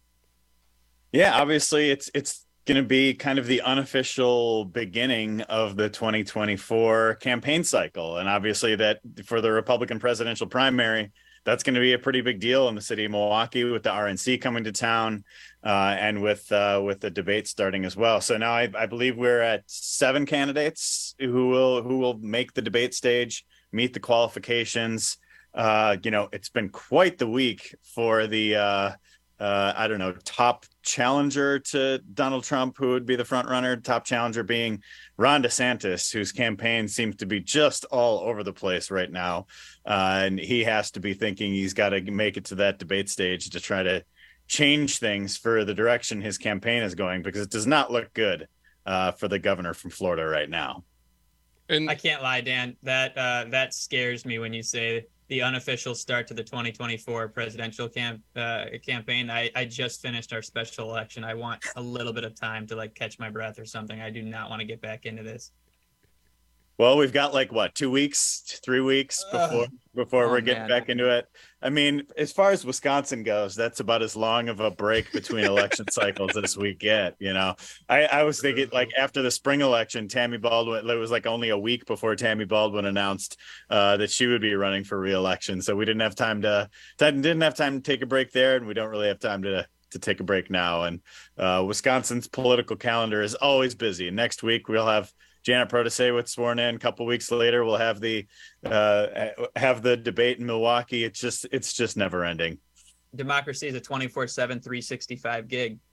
Yeah, obviously it's it's going to be kind of the unofficial beginning of the twenty twenty-four campaign cycle, and obviously that for the Republican presidential primary, that's going to be a pretty big deal in the city of Milwaukee with the R N C coming to town, uh, and with uh, with the debate starting as well. So now I, I believe we're at seven candidates who will who will make the debate stage, meet the qualifications. Uh, you know, it's been quite the week for the uh, uh, I don't know, top challenger to Donald Trump, who would be the front runner. Top challenger being Ron DeSantis, whose campaign seems to be just all over the place right now. Uh, and he has to be thinking he's got to make it to that debate stage to try to change things for the direction his campaign is going, because it does not look good uh, for the governor from Florida right now. And I can't lie, Dan. That uh, that scares me when you say the unofficial start to the twenty twenty-four presidential camp uh, campaign. I, I just finished our special election. I want a little bit of time to like catch my breath or something. I do not want to get back into this. Well, we've got like what, two weeks, three weeks before Ugh. before Oh, we're getting man. back into it. I mean, as far as Wisconsin goes, that's about as long of a break between election cycles as we get. You know, I, I was thinking like after the spring election, Tammy Baldwin, it was like only a week before Tammy Baldwin announced uh, that she would be running for re-election. So we didn't have time to didn't have time to take a break there, and we don't really have time to to take a break now. And uh, Wisconsin's political calendar is always busy. Next week we'll have Janet Protasewicz sworn in. A couple weeks later, we'll have the uh, have the debate in Milwaukee. It's just it's just never ending. Democracy is a twenty-four seven, three sixty-five gig.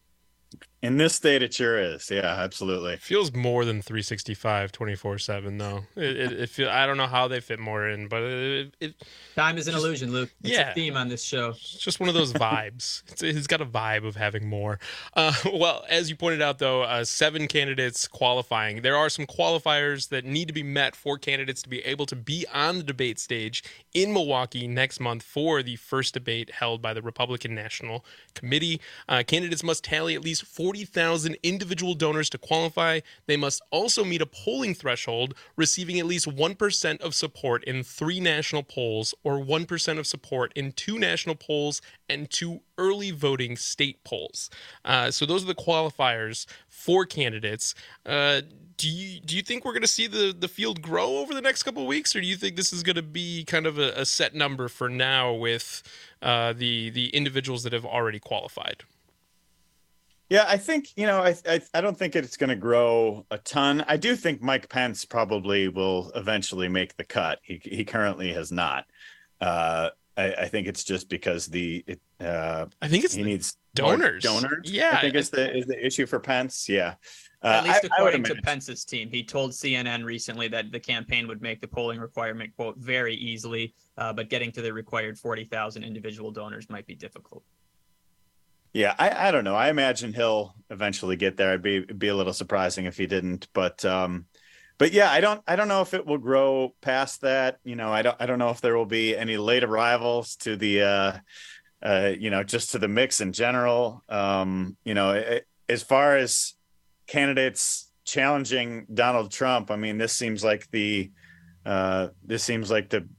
In this state, it sure is. Yeah, absolutely. It feels more than three sixty-five twenty-four seven, though. It, it, it feel, I don't know how they fit more in, but it, it time is an just, illusion, Luke. It's yeah, a theme on this show. It's just one of those vibes. it's, it's got a vibe of having more. Uh, well, as you pointed out, though, uh, seven candidates qualifying. There are some qualifiers that need to be met for candidates to be able to be on the debate stage in Milwaukee next month for the first debate held by the Republican National Committee. Uh, candidates must tally at least forty thousand individual donors to qualify. They must also meet a polling threshold, receiving at least one percent of support in three national polls or one percent of support in two national polls and two early voting state polls. Uh, so those are the qualifiers for candidates. Uh, do you do you think we're going to see the, the field grow over the next couple of weeks, or do you think this is going to be kind of a, a set number for now with uh, the the individuals that have already qualified? Yeah, I think, you know, I I, I don't think it's going to grow a ton. I do think Mike Pence probably will eventually make the cut. He he currently has not. Uh, I, I think it's just because the it, uh, I think it's he needs donors. Donors. Yeah, I think it's the is the issue for Pence. Yeah. Uh, At least I, according I to Pence's team, he told C N N recently that the campaign would make the polling requirement, quote, very easily, uh, but getting to the required forty thousand individual donors might be difficult. Yeah, I, I don't know. I imagine he'll eventually get there. It'd be it'd be a little surprising if he didn't, but um, but yeah, I don't I don't know if it will grow past that. You know, I don't I don't know if there will be any late arrivals to the uh, uh, you know, just to the mix in general. Um, you know, it, as far as candidates challenging Donald Trump, I mean, this seems like the uh, this seems like the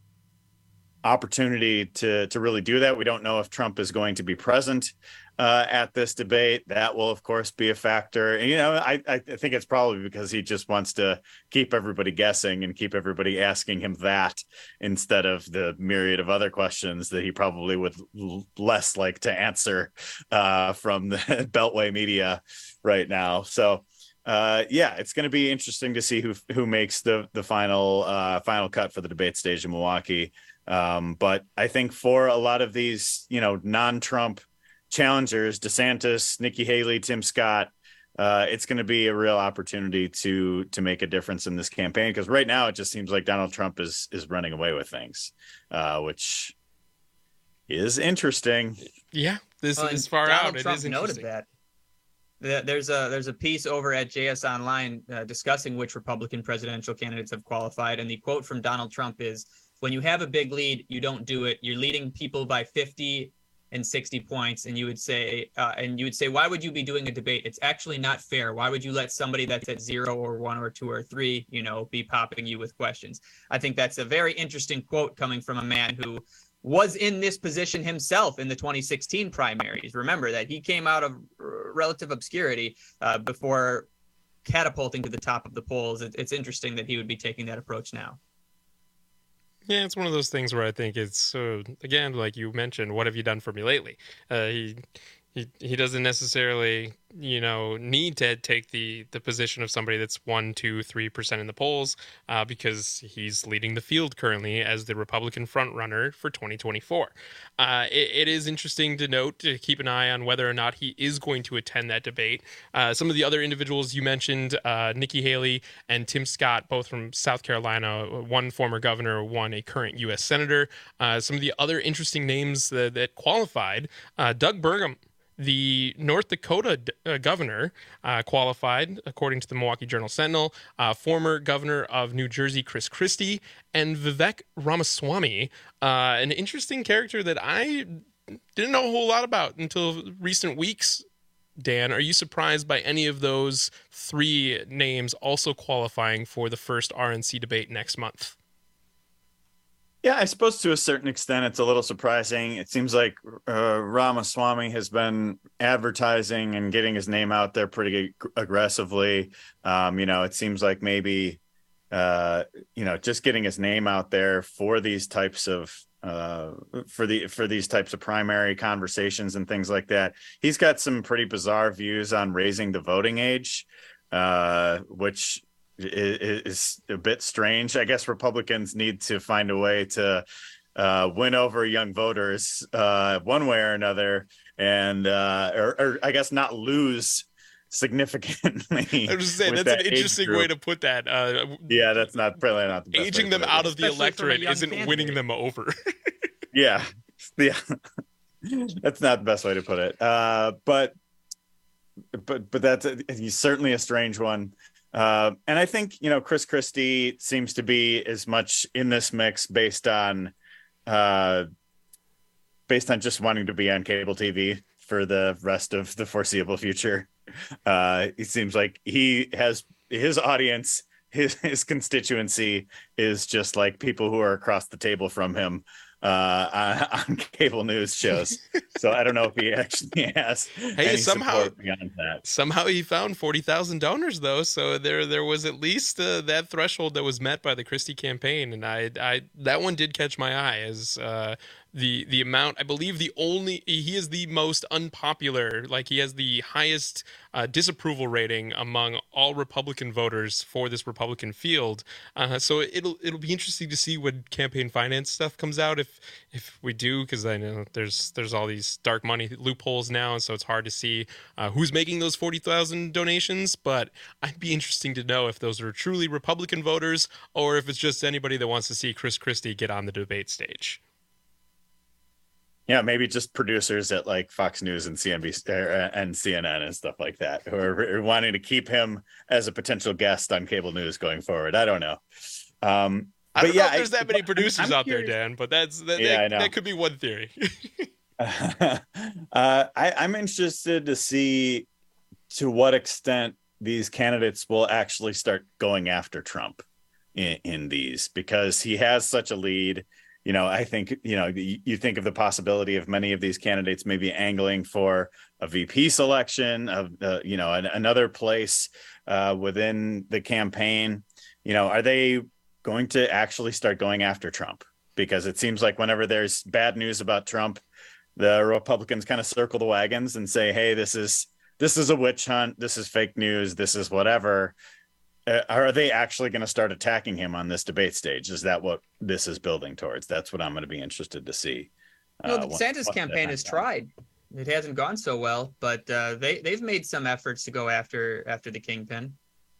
opportunity to to really do that. We don't know if Trump is going to be present uh, at this debate. That will, of course, be a factor. And, you know, I, I think it's probably because he just wants to keep everybody guessing and keep everybody asking him that instead of the myriad of other questions that he probably would l- less like to answer uh, from the Beltway media right now. So, uh, yeah, it's going to be interesting to see who who makes the the final uh, final cut for the debate stage in Milwaukee. Um, but I think for a lot of these, you know, non-Trump challengers, DeSantis, Nikki Haley, Tim Scott, uh, it's going to be a real opportunity to to make a difference in this campaign, because right now it just seems like Donald Trump is is running away with things, uh, which is interesting. Yeah, this well, is far Donald out. Trump it is noted that. There's a there's a piece over at J S Online uh, discussing which Republican presidential candidates have qualified, and the quote from Donald Trump is, "When you have a big lead, you don't do it. You're leading people by fifty and sixty points, and you would say, uh, and you would say, why would you be doing a debate? It's actually not fair. Why would you let somebody that's at zero or one or two or three, you know, be popping you with questions?" I think that's a very interesting quote coming from a man who was in this position himself in the twenty sixteen primaries. Remember that he came out of relative obscurity uh, before catapulting to the top of the polls. It, it's interesting that he would be taking that approach now. Yeah, it's one of those things where I think it's, uh, again, like you mentioned, what have you done for me lately? Uh, he, he he doesn't necessarily, you know, need to take the, the position of somebody that's one, two, three percent in the polls uh, because he's leading the field currently as the Republican frontrunner for twenty twenty-four. Uh, it, it is interesting to note, to keep an eye on whether or not he is going to attend that debate. Uh, some of the other individuals you mentioned, uh, Nikki Haley and Tim Scott, both from South Carolina, one former governor, one a current U S senator. Uh, some of the other interesting names that, that qualified, uh, Doug Burgum, the North Dakota uh, governor, uh, qualified, according to the Milwaukee Journal-Sentinel, uh, former governor of New Jersey, Chris Christie, and Vivek Ramaswamy, uh, an interesting character that I didn't know a whole lot about until recent weeks. Dan, are you surprised by any of those three names also qualifying for the first R N C debate next month? Yeah, I suppose to a certain extent it's a little surprising. It seems like uh, Ramaswamy has been advertising and getting his name out there pretty ag- aggressively. Um, you know, it seems like maybe, uh, you know, just getting his name out there for these types of uh, for the for these types of primary conversations and things like that. He's got some pretty bizarre views on raising the voting age, uh, which is a bit strange. I guess Republicans need to find a way to uh, win over young voters uh, one way or another. and uh, or, or I guess not lose significantly. I was just saying that's that an interesting way to put that. Uh, yeah, that's not probably not the best aging way them to put it. out of the Especially from a electorate young isn't candidate. winning them over. Yeah, yeah, that's not the best way to put it. Uh, but but but that's a, he's certainly a strange one. Uh, and I think, you know, Chris Christie seems to be as much in this mix based on uh, based on just wanting to be on cable T V for the rest of the foreseeable future. Uh, it seems like he has his audience, his his constituency is just like people who are across the table from him uh, on, on cable news shows. So I don't know if he actually has Hey, any somehow support beyond that. somehow he found forty thousand donors though, so there there was at least uh, that threshold that was met by the Christie campaign, and I I that one did catch my eye as uh, the the amount. I believe the only he is the most unpopular, like he has the highest uh, disapproval rating among all Republican voters for this Republican field. Uh, so it'll it'll be interesting to see when campaign finance stuff comes out, if if we do, because I know there's there's all these dark money loopholes now, and so it's hard to see uh, who's making those forty thousand donations. But I'd be interesting to know if those are truly Republican voters or if it's just anybody that wants to see Chris Christie get on the debate stage. Yeah, maybe just producers at like Fox News and C N B C er, and C N N and stuff like that, who are wanting to keep him as a potential guest on cable news going forward. I don't know. Um, I but don't yeah, know if there's I, that many producers I'm out curious. there, Dan, but that's that, Yeah, I that, know. that could be one theory. uh, I, I'm interested to see to what extent these candidates will actually start going after Trump in, in these, because he has such a lead. You know, I think, you know, you, you think of the possibility of many of these candidates maybe angling for a V P selection of, uh, you know, an, another place uh, within the campaign. You know, are they going to actually start going after Trump? Because it seems like whenever there's bad news about Trump, the Republicans kind of circle the wagons and say, hey, this is this is a witch hunt. This is fake news. This is whatever. Uh, are they actually going to start attacking him on this debate stage? Is that what this is building towards? That's what I'm going to be interested to see. No, uh, the once- DeSantis once campaign that has happens. tried. It hasn't gone so well, but uh, they they've made some efforts to go after after the kingpin.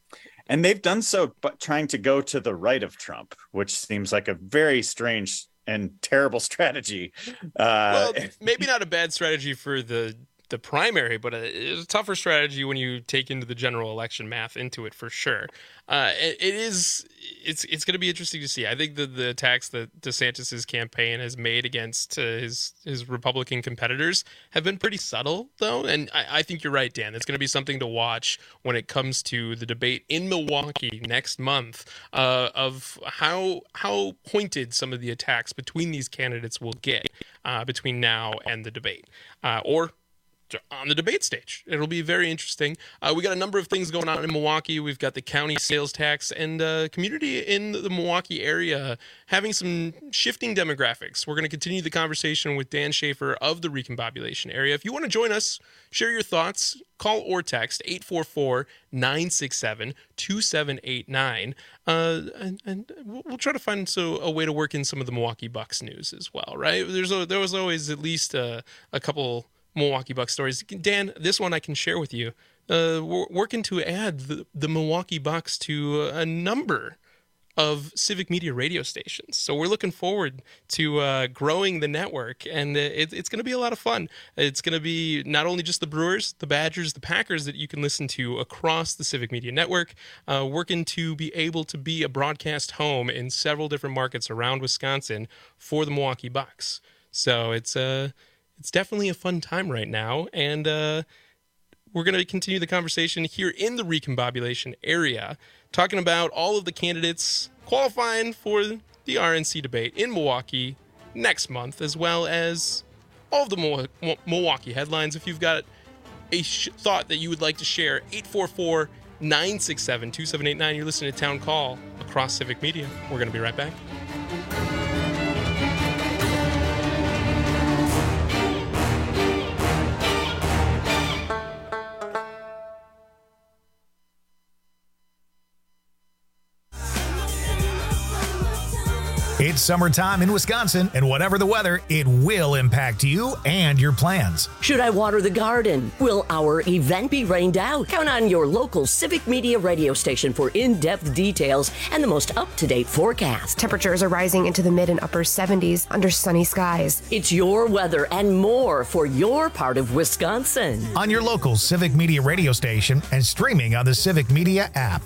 And they've done so, but trying to go to the right of Trump, which seems like a very strange and terrible strategy. Uh, Well, maybe not a bad strategy for the the primary, but a, it's a tougher strategy when you take into the general election math into it for sure. Uh, it, it is it's it's going to be interesting to see. I think the the attacks that DeSantis's campaign has made against uh, his his Republican competitors have been pretty subtle, though, and I, I think you're right, Dan. It's going to be something to watch when it comes to the debate in Milwaukee next month, uh, of how how pointed some of the attacks between these candidates will get uh, between now and the debate, uh, or on the debate stage. It'll be very interesting. Uh, we got a number of things going on in Milwaukee. We've got the county sales tax and uh, community in the Milwaukee area having some shifting demographics. We're going to continue the conversation with Dan Schaefer of the Recombobulation area. If you want to join us, share your thoughts, call or text eight four four, nine six seven, two seven eight nine. Uh, and, and we'll, we'll try to find so a way to work in some of the Milwaukee Bucks news as well, right? There's a, there was always at least a, a couple Milwaukee Bucks stories. Dan, this one I can share with you. Uh, we're working to add the, the Milwaukee Bucks to a number of Civic Media radio stations. So we're looking forward to uh, growing the network, and it, it's going to be a lot of fun. It's going to be not only just the Brewers, the Badgers, the Packers that you can listen to across the Civic Media network, uh, working to be able to be a broadcast home in several different markets around Wisconsin for the Milwaukee Bucks. So it's a uh, It's definitely a fun time right now, and uh, we're going to continue the conversation here in the Recombobulation area, talking about all of the candidates qualifying for the R N C debate in Milwaukee next month, as well as all of the Mil- Milwaukee headlines. If you've got a sh- thought that you would like to share, eight four four, nine six seven, two seven eight nine. You're listening to Town Call across Civic Media. We're going to be right back. It's summertime in Wisconsin, and whatever the weather, it will impact you and your plans. Should I water the garden? Will our event be rained out? Count on your local Civic Media radio station for in-depth details and the most up-to-date forecast. Temperatures are rising into the mid and upper seventies under sunny skies. It's your weather and more for your part of Wisconsin. On your local Civic Media radio station and streaming on the Civic Media app.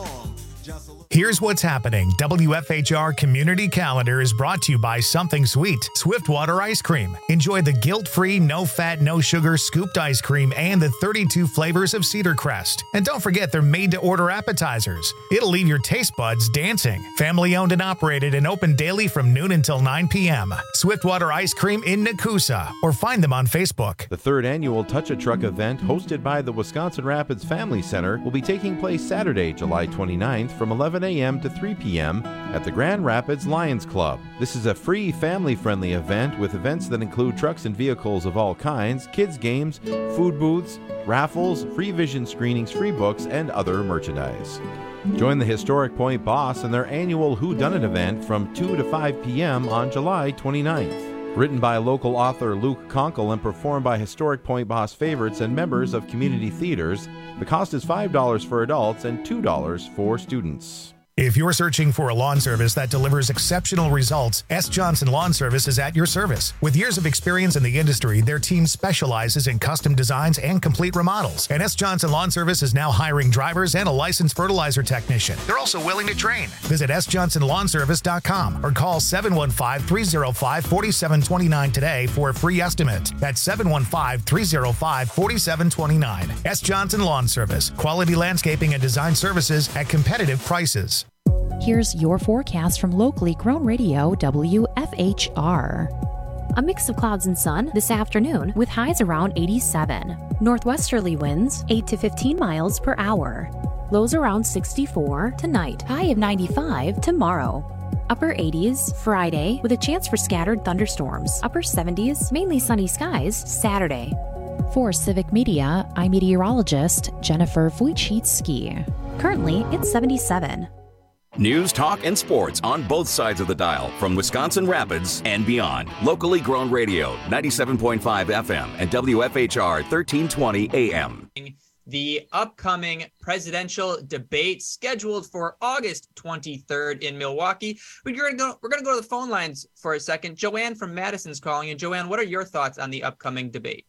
Here's what's happening. W F H R Community Calendar is brought to you by Something Sweet, Swiftwater Ice Cream. Enjoy the guilt-free, no-fat, no-sugar scooped ice cream and the thirty-two flavors of Cedar Crest. And don't forget they're made-to-order appetizers. It'll leave your taste buds dancing. Family-owned and operated and open daily from noon until nine p.m. Swiftwater Ice Cream in Nakusa, or find them on Facebook. The third annual Touch a Truck event, hosted by the Wisconsin Rapids Family Center, will be taking place Saturday, July twenty-ninth from eleven a.m. to three p.m. at the Grand Rapids Lions Club. This is a free, family-friendly event with events that include trucks and vehicles of all kinds, kids' games, food booths, raffles, free vision screenings, free books, and other merchandise. Join the Historic Point Boss in their annual Who Done It event from two to five p.m. on July twenty-ninth. Written by local author Luke Conkle and performed by Historic Point Boss favorites and members of community theaters, the cost is five dollars for adults and two dollars for students. If you're searching for a lawn service that delivers exceptional results, S. Johnson Lawn Service is at your service. With years of experience in the industry, their team specializes in custom designs and complete remodels. And S. Johnson Lawn Service is now hiring drivers and a licensed fertilizer technician. They're also willing to train. Visit s johnson lawn service dot com or call seven one five, three oh five, four seven two nine today for a free estimate. That's seven one five, three oh five, four seven two nine. S. Johnson Lawn Service. Quality landscaping and design services at competitive prices. Here's your forecast from locally grown radio W F H R. A mix of clouds and sun this afternoon with highs around eighty-seven. Northwesterly winds eight to fifteen miles per hour. Lows around sixty-four tonight. High of ninety-five tomorrow. Upper eighties Friday with a chance for scattered thunderstorms. Upper seventies, mainly sunny skies Saturday. For Civic Media, I'm meteorologist Jennifer Wojcicki. Currently, it's seventy-seven. News, talk, and sports on both sides of the dial from Wisconsin Rapids and beyond. Locally grown radio, ninety-seven point five F M and W F H R thirteen twenty A M. The upcoming presidential debate scheduled for August twenty-third in Milwaukee. We're going to go, we're going to go to the phone lines for a second. Joanne from Madison's calling. And Joanne, what are your thoughts on the upcoming debate?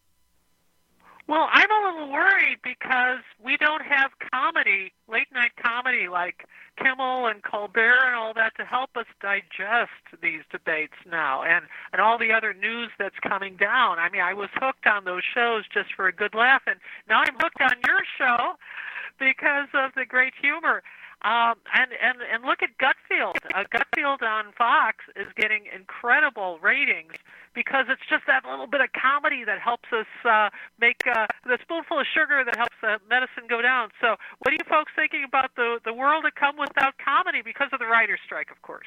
Well, I'm a little worried because we don't have comedy, late night comedy like Kimmel and Colbert and all that to help us digest these debates now and, and all the other news that's coming down. I mean, I was hooked on those shows just for a good laugh, and now I'm hooked on your show because of the great humor. Um, and, and, and look at Gutfield. Uh, Gutfield on Fox is getting incredible ratings because it's just that little bit of comedy that helps us uh, make uh, the spoonful of sugar that helps uh, medicine go down. So what are you folks thinking about the, the world to come without comedy because of the writer's strike, of course?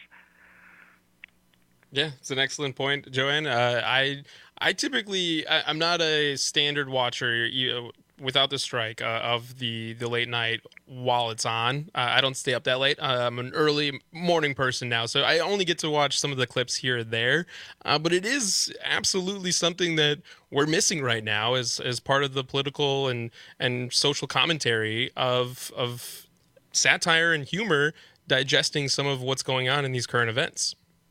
Yeah, it's an excellent point, Joanne. Uh, I I typically, I, I'm not a standard watcher. You, without the strike uh, of the, the late night while it's on. Uh, I don't stay up that late. Uh, I'm an early morning person now, so I only get to watch some of the clips here and there. Uh, but it is absolutely something that we're missing right now as as part of the political and, and social commentary of of satire and humor, digesting some of what's going on in these current events.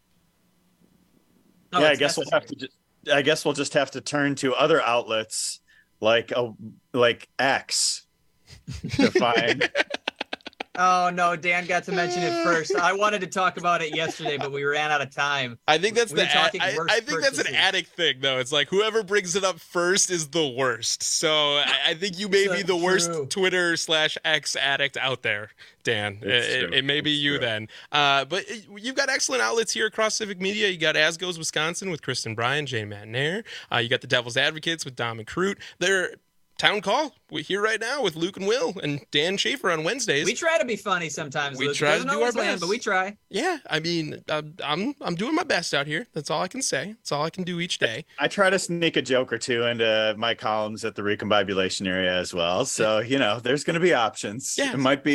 Oh, yeah, I guess we'll have to just, I guess we'll just have to turn to other outlets like a like X to find. Oh no, Dan got to mention it first. I wanted to talk about it yesterday, but we ran out of time. I think that's we the ad- I, I think that's an addict thing, though. It's like whoever brings it up first is the worst. So I, I think you may be the worst true. Twitter slash X addict out there, Dan. It, it, it may be it's you true. then. Uh, but it, you've got excellent outlets here across Civic Media. You got As Goes Wisconsin with Kristen Bryan, Jane Matnair. Uh, you got the Devil's Advocates with Dom and Crute. They're Town Call, we're here right now with Luke and Will and Dan Schaefer on Wednesdays. We try to be funny sometimes. We Luke. try to do our best, land, but we try. Yeah, I mean, I'm, I'm I'm doing my best out here. That's all I can say. That's all I can do each day. I try to sneak a joke or two into my columns at the Recombobulation area as well. So you know, there's going to be options. Yeah. It might be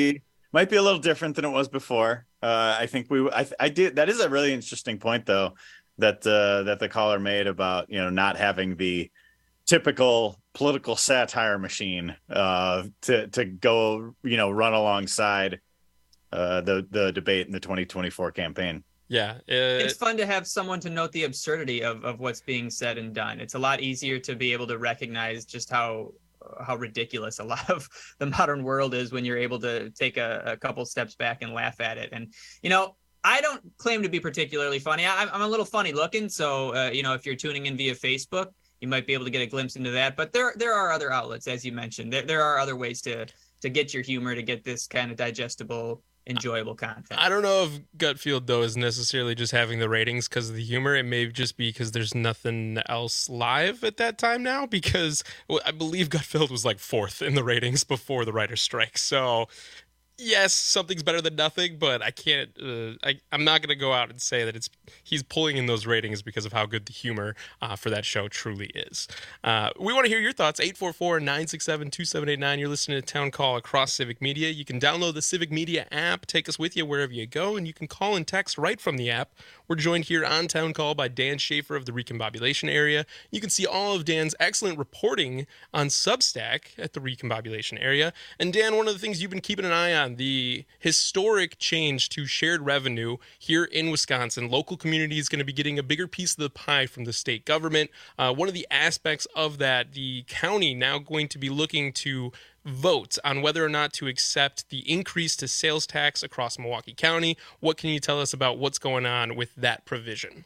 might be a little different than it was before. Uh, I think we, I, I did. That is a really interesting point, though, that uh, that the caller made about, you know, not having the typical political satire machine uh, to to go, you know, run alongside uh, the the debate in the twenty twenty-four campaign. Yeah, uh, it's fun to have someone to note the absurdity of, of what's being said and done. It's a lot easier to be able to recognize just how how ridiculous a lot of the modern world is when you're able to take a, a couple steps back and laugh at it. And, you know, I don't claim to be particularly funny. I, I'm a little funny looking. So, uh, you know, if you're tuning in via Facebook, you might be able to get a glimpse into that. But there there are other outlets, as you mentioned. There, there are other ways to to get your humor, to get this kind of digestible, enjoyable content. I don't know if Gutfield, though, is necessarily just having the ratings because of the humor. It may just be because there's nothing else live at that time now, because well, I believe Gutfield was like fourth in the ratings before the writer's strike. So yes, something's better than nothing, but I can't, uh, I, I'm not going to go out and say that it's he's pulling in those ratings because of how good the humor uh, for that show truly is. Uh, we want to hear your thoughts. eight four four, nine six seven, two seven eight nine. You're listening to Town Call across Civic Media. You can download the Civic Media app, take us with you wherever you go, and you can call and text right from the app. We're joined here on Town Call by Dan Schaefer of the Recombobulation Area. You can see all of Dan's excellent reporting on Substack at the Recombobulation Area. And Dan, one of the things you've been keeping an eye on, the historic change to shared revenue here in Wisconsin. Local community is going to be getting a bigger piece of the pie from the state government. Uh, one of the aspects of that, the county now going to be looking to vote on whether or not to accept the increase to sales tax across Milwaukee County. What can you tell us about what's going on with that provision?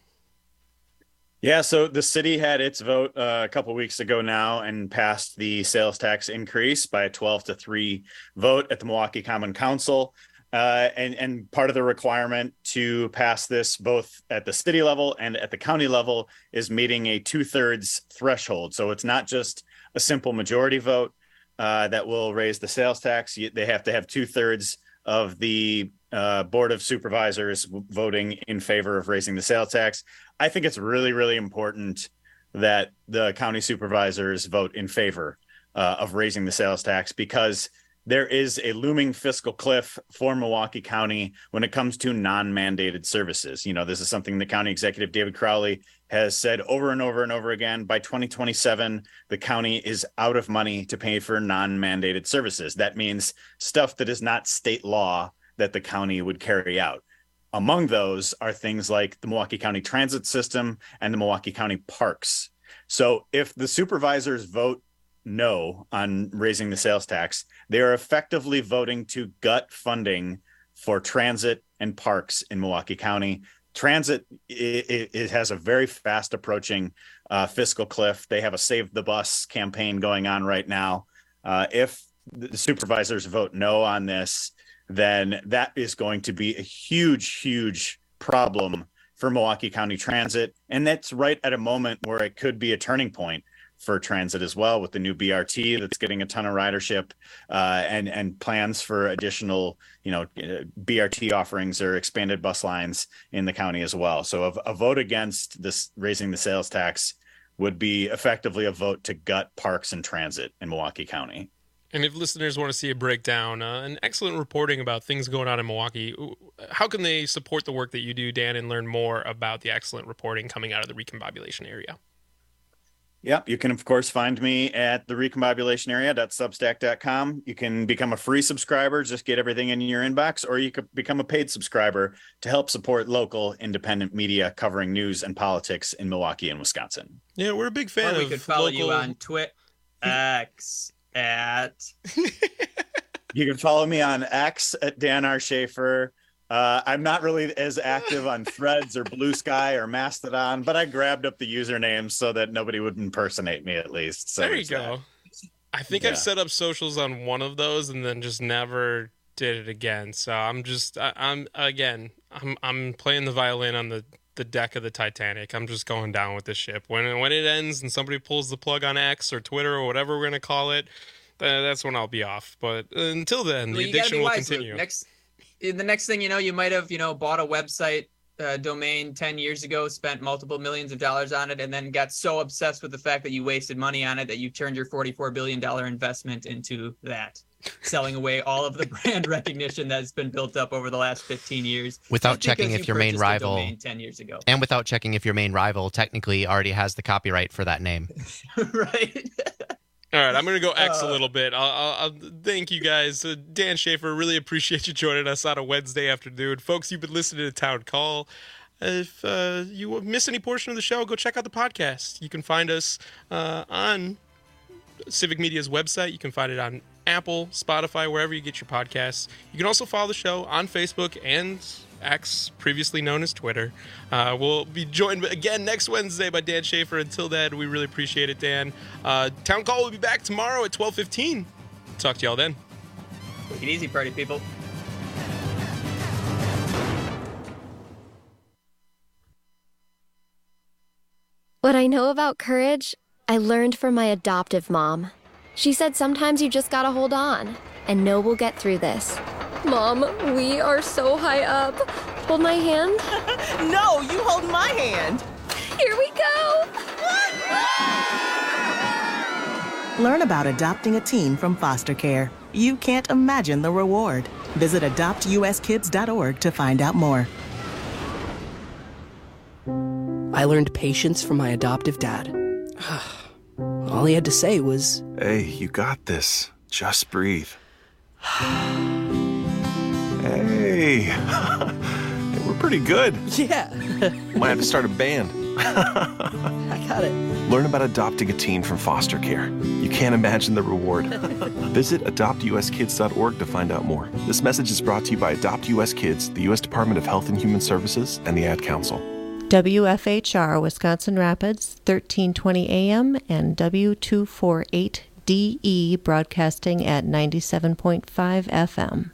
Yeah, so the city had its vote uh, a couple weeks ago now and passed the sales tax increase by a twelve to three vote at the Milwaukee Common Council. Uh, and, and part of the requirement to pass this both at the city level and at the county level is meeting a two-thirds threshold. So it's not just a simple majority vote uh, that will raise the sales tax. They have to have two-thirds of the uh, Board of Supervisors voting in favor of raising the sales tax. I think it's really, really important that the county supervisors vote in favor uh, of raising the sales tax, because there is a looming fiscal cliff for Milwaukee County when it comes to non-mandated services. You know, this is something the county executive, David Crowley, has said over and over and over again. By twenty twenty-seven, the county is out of money to pay for non-mandated services. That means stuff that is not state law that the county would carry out. Among those are things like the Milwaukee County Transit System and the Milwaukee County Parks. So if the supervisors vote no on raising the sales tax, they are effectively voting to gut funding for transit and parks in Milwaukee County. Transit, it, it has a very fast approaching uh, fiscal cliff. They have a Save the Bus campaign going on right now. Uh, if the supervisors vote no on this, then that is going to be a huge, huge problem for Milwaukee County Transit. And that's right at a moment where it could be a turning point for transit as well, with the new B R T that's getting a ton of ridership uh, and and plans for additional, you know, B R T offerings or expanded bus lines in the county as well. So a, a vote against this raising the sales tax would be effectively a vote to gut parks and transit in Milwaukee County. And if listeners want to see a breakdown, uh, an excellent reporting about things going on in Milwaukee, how can they support the work that you do, Dan, and learn more about the excellent reporting coming out of the Recombobulation Area? Yeah, you can, of course, find me at the recombobulation area dot substack dot com. You can become a free subscriber, just get everything in your inbox, or you could become a paid subscriber to help support local independent media covering news and politics in Milwaukee and Wisconsin. Yeah, we're a big fan or of we could follow local... you on Twitter, X, at... You can follow me on X at Dan R. Schaefer. Uh, I'm not really as active on Threads or Blue Sky or Mastodon, but I grabbed up the usernames so that nobody would impersonate me, at least. So there you go. That. I think yeah. I've set up socials on one of those and then just never did it again. So I'm just, I, I'm again, I'm I'm playing the violin on the, the deck of the Titanic. I'm just going down with the ship. When when it ends and somebody pulls the plug on X or Twitter or whatever we're gonna call it, uh, that's when I'll be off. But until then, well, the addiction will wise, continue. Luke. Next. The next thing you know, you might have, you know, bought a website uh, domain ten years ago, spent multiple millions of dollars on it, and then got so obsessed with the fact that you wasted money on it that you turned your forty-four billion dollars investment into that, selling away all of the brand recognition that's been built up over the last fifteen years. Without checking if your main rival, ten years ago. And without checking if your main rival technically already has the copyright for that name. Right. All right, I'm going to go X Uh, a little bit. I'll, I'll, I'll thank you guys. Uh, Dan Schaefer, really appreciate you joining us on a Wednesday afternoon. Folks, you've been listening to Town Call. If uh, you miss any portion of the show, go check out the podcast. You can find us uh, on Civic Media's website. You can find it on Apple, Spotify, wherever you get your podcasts. You can also follow the show on Facebook and X, previously known as Twitter. Uh, we'll be joined again next Wednesday by Dan Schaefer. Until then, we really appreciate it, Dan. Uh, Town Call will be back tomorrow at twelve fifteen. Talk to y'all then. Take it easy, party people. What I know about courage, I learned from my adoptive mom. She said sometimes you just gotta hold on and know we'll get through this. Mom, we are so high up. Hold my hand. No, you hold my hand. Here we go. Learn about adopting a teen from foster care. You can't imagine the reward. Visit adopt u s kids dot org to find out more. I learned patience from my adoptive dad. All he had to say was, "Hey, you got this. Just breathe." Hey. Hey, we're pretty good. Yeah. Might have to start a band. I got it. Learn about adopting a teen from foster care. You can't imagine the reward. Visit adopt u s kids dot org to find out more. This message is brought to you by Adopt U S Kids, the U S Department of Health and Human Services, and the Ad Council. W F H R Wisconsin Rapids, thirteen twenty A M and W two forty-eight D E broadcasting at ninety-seven point five F M.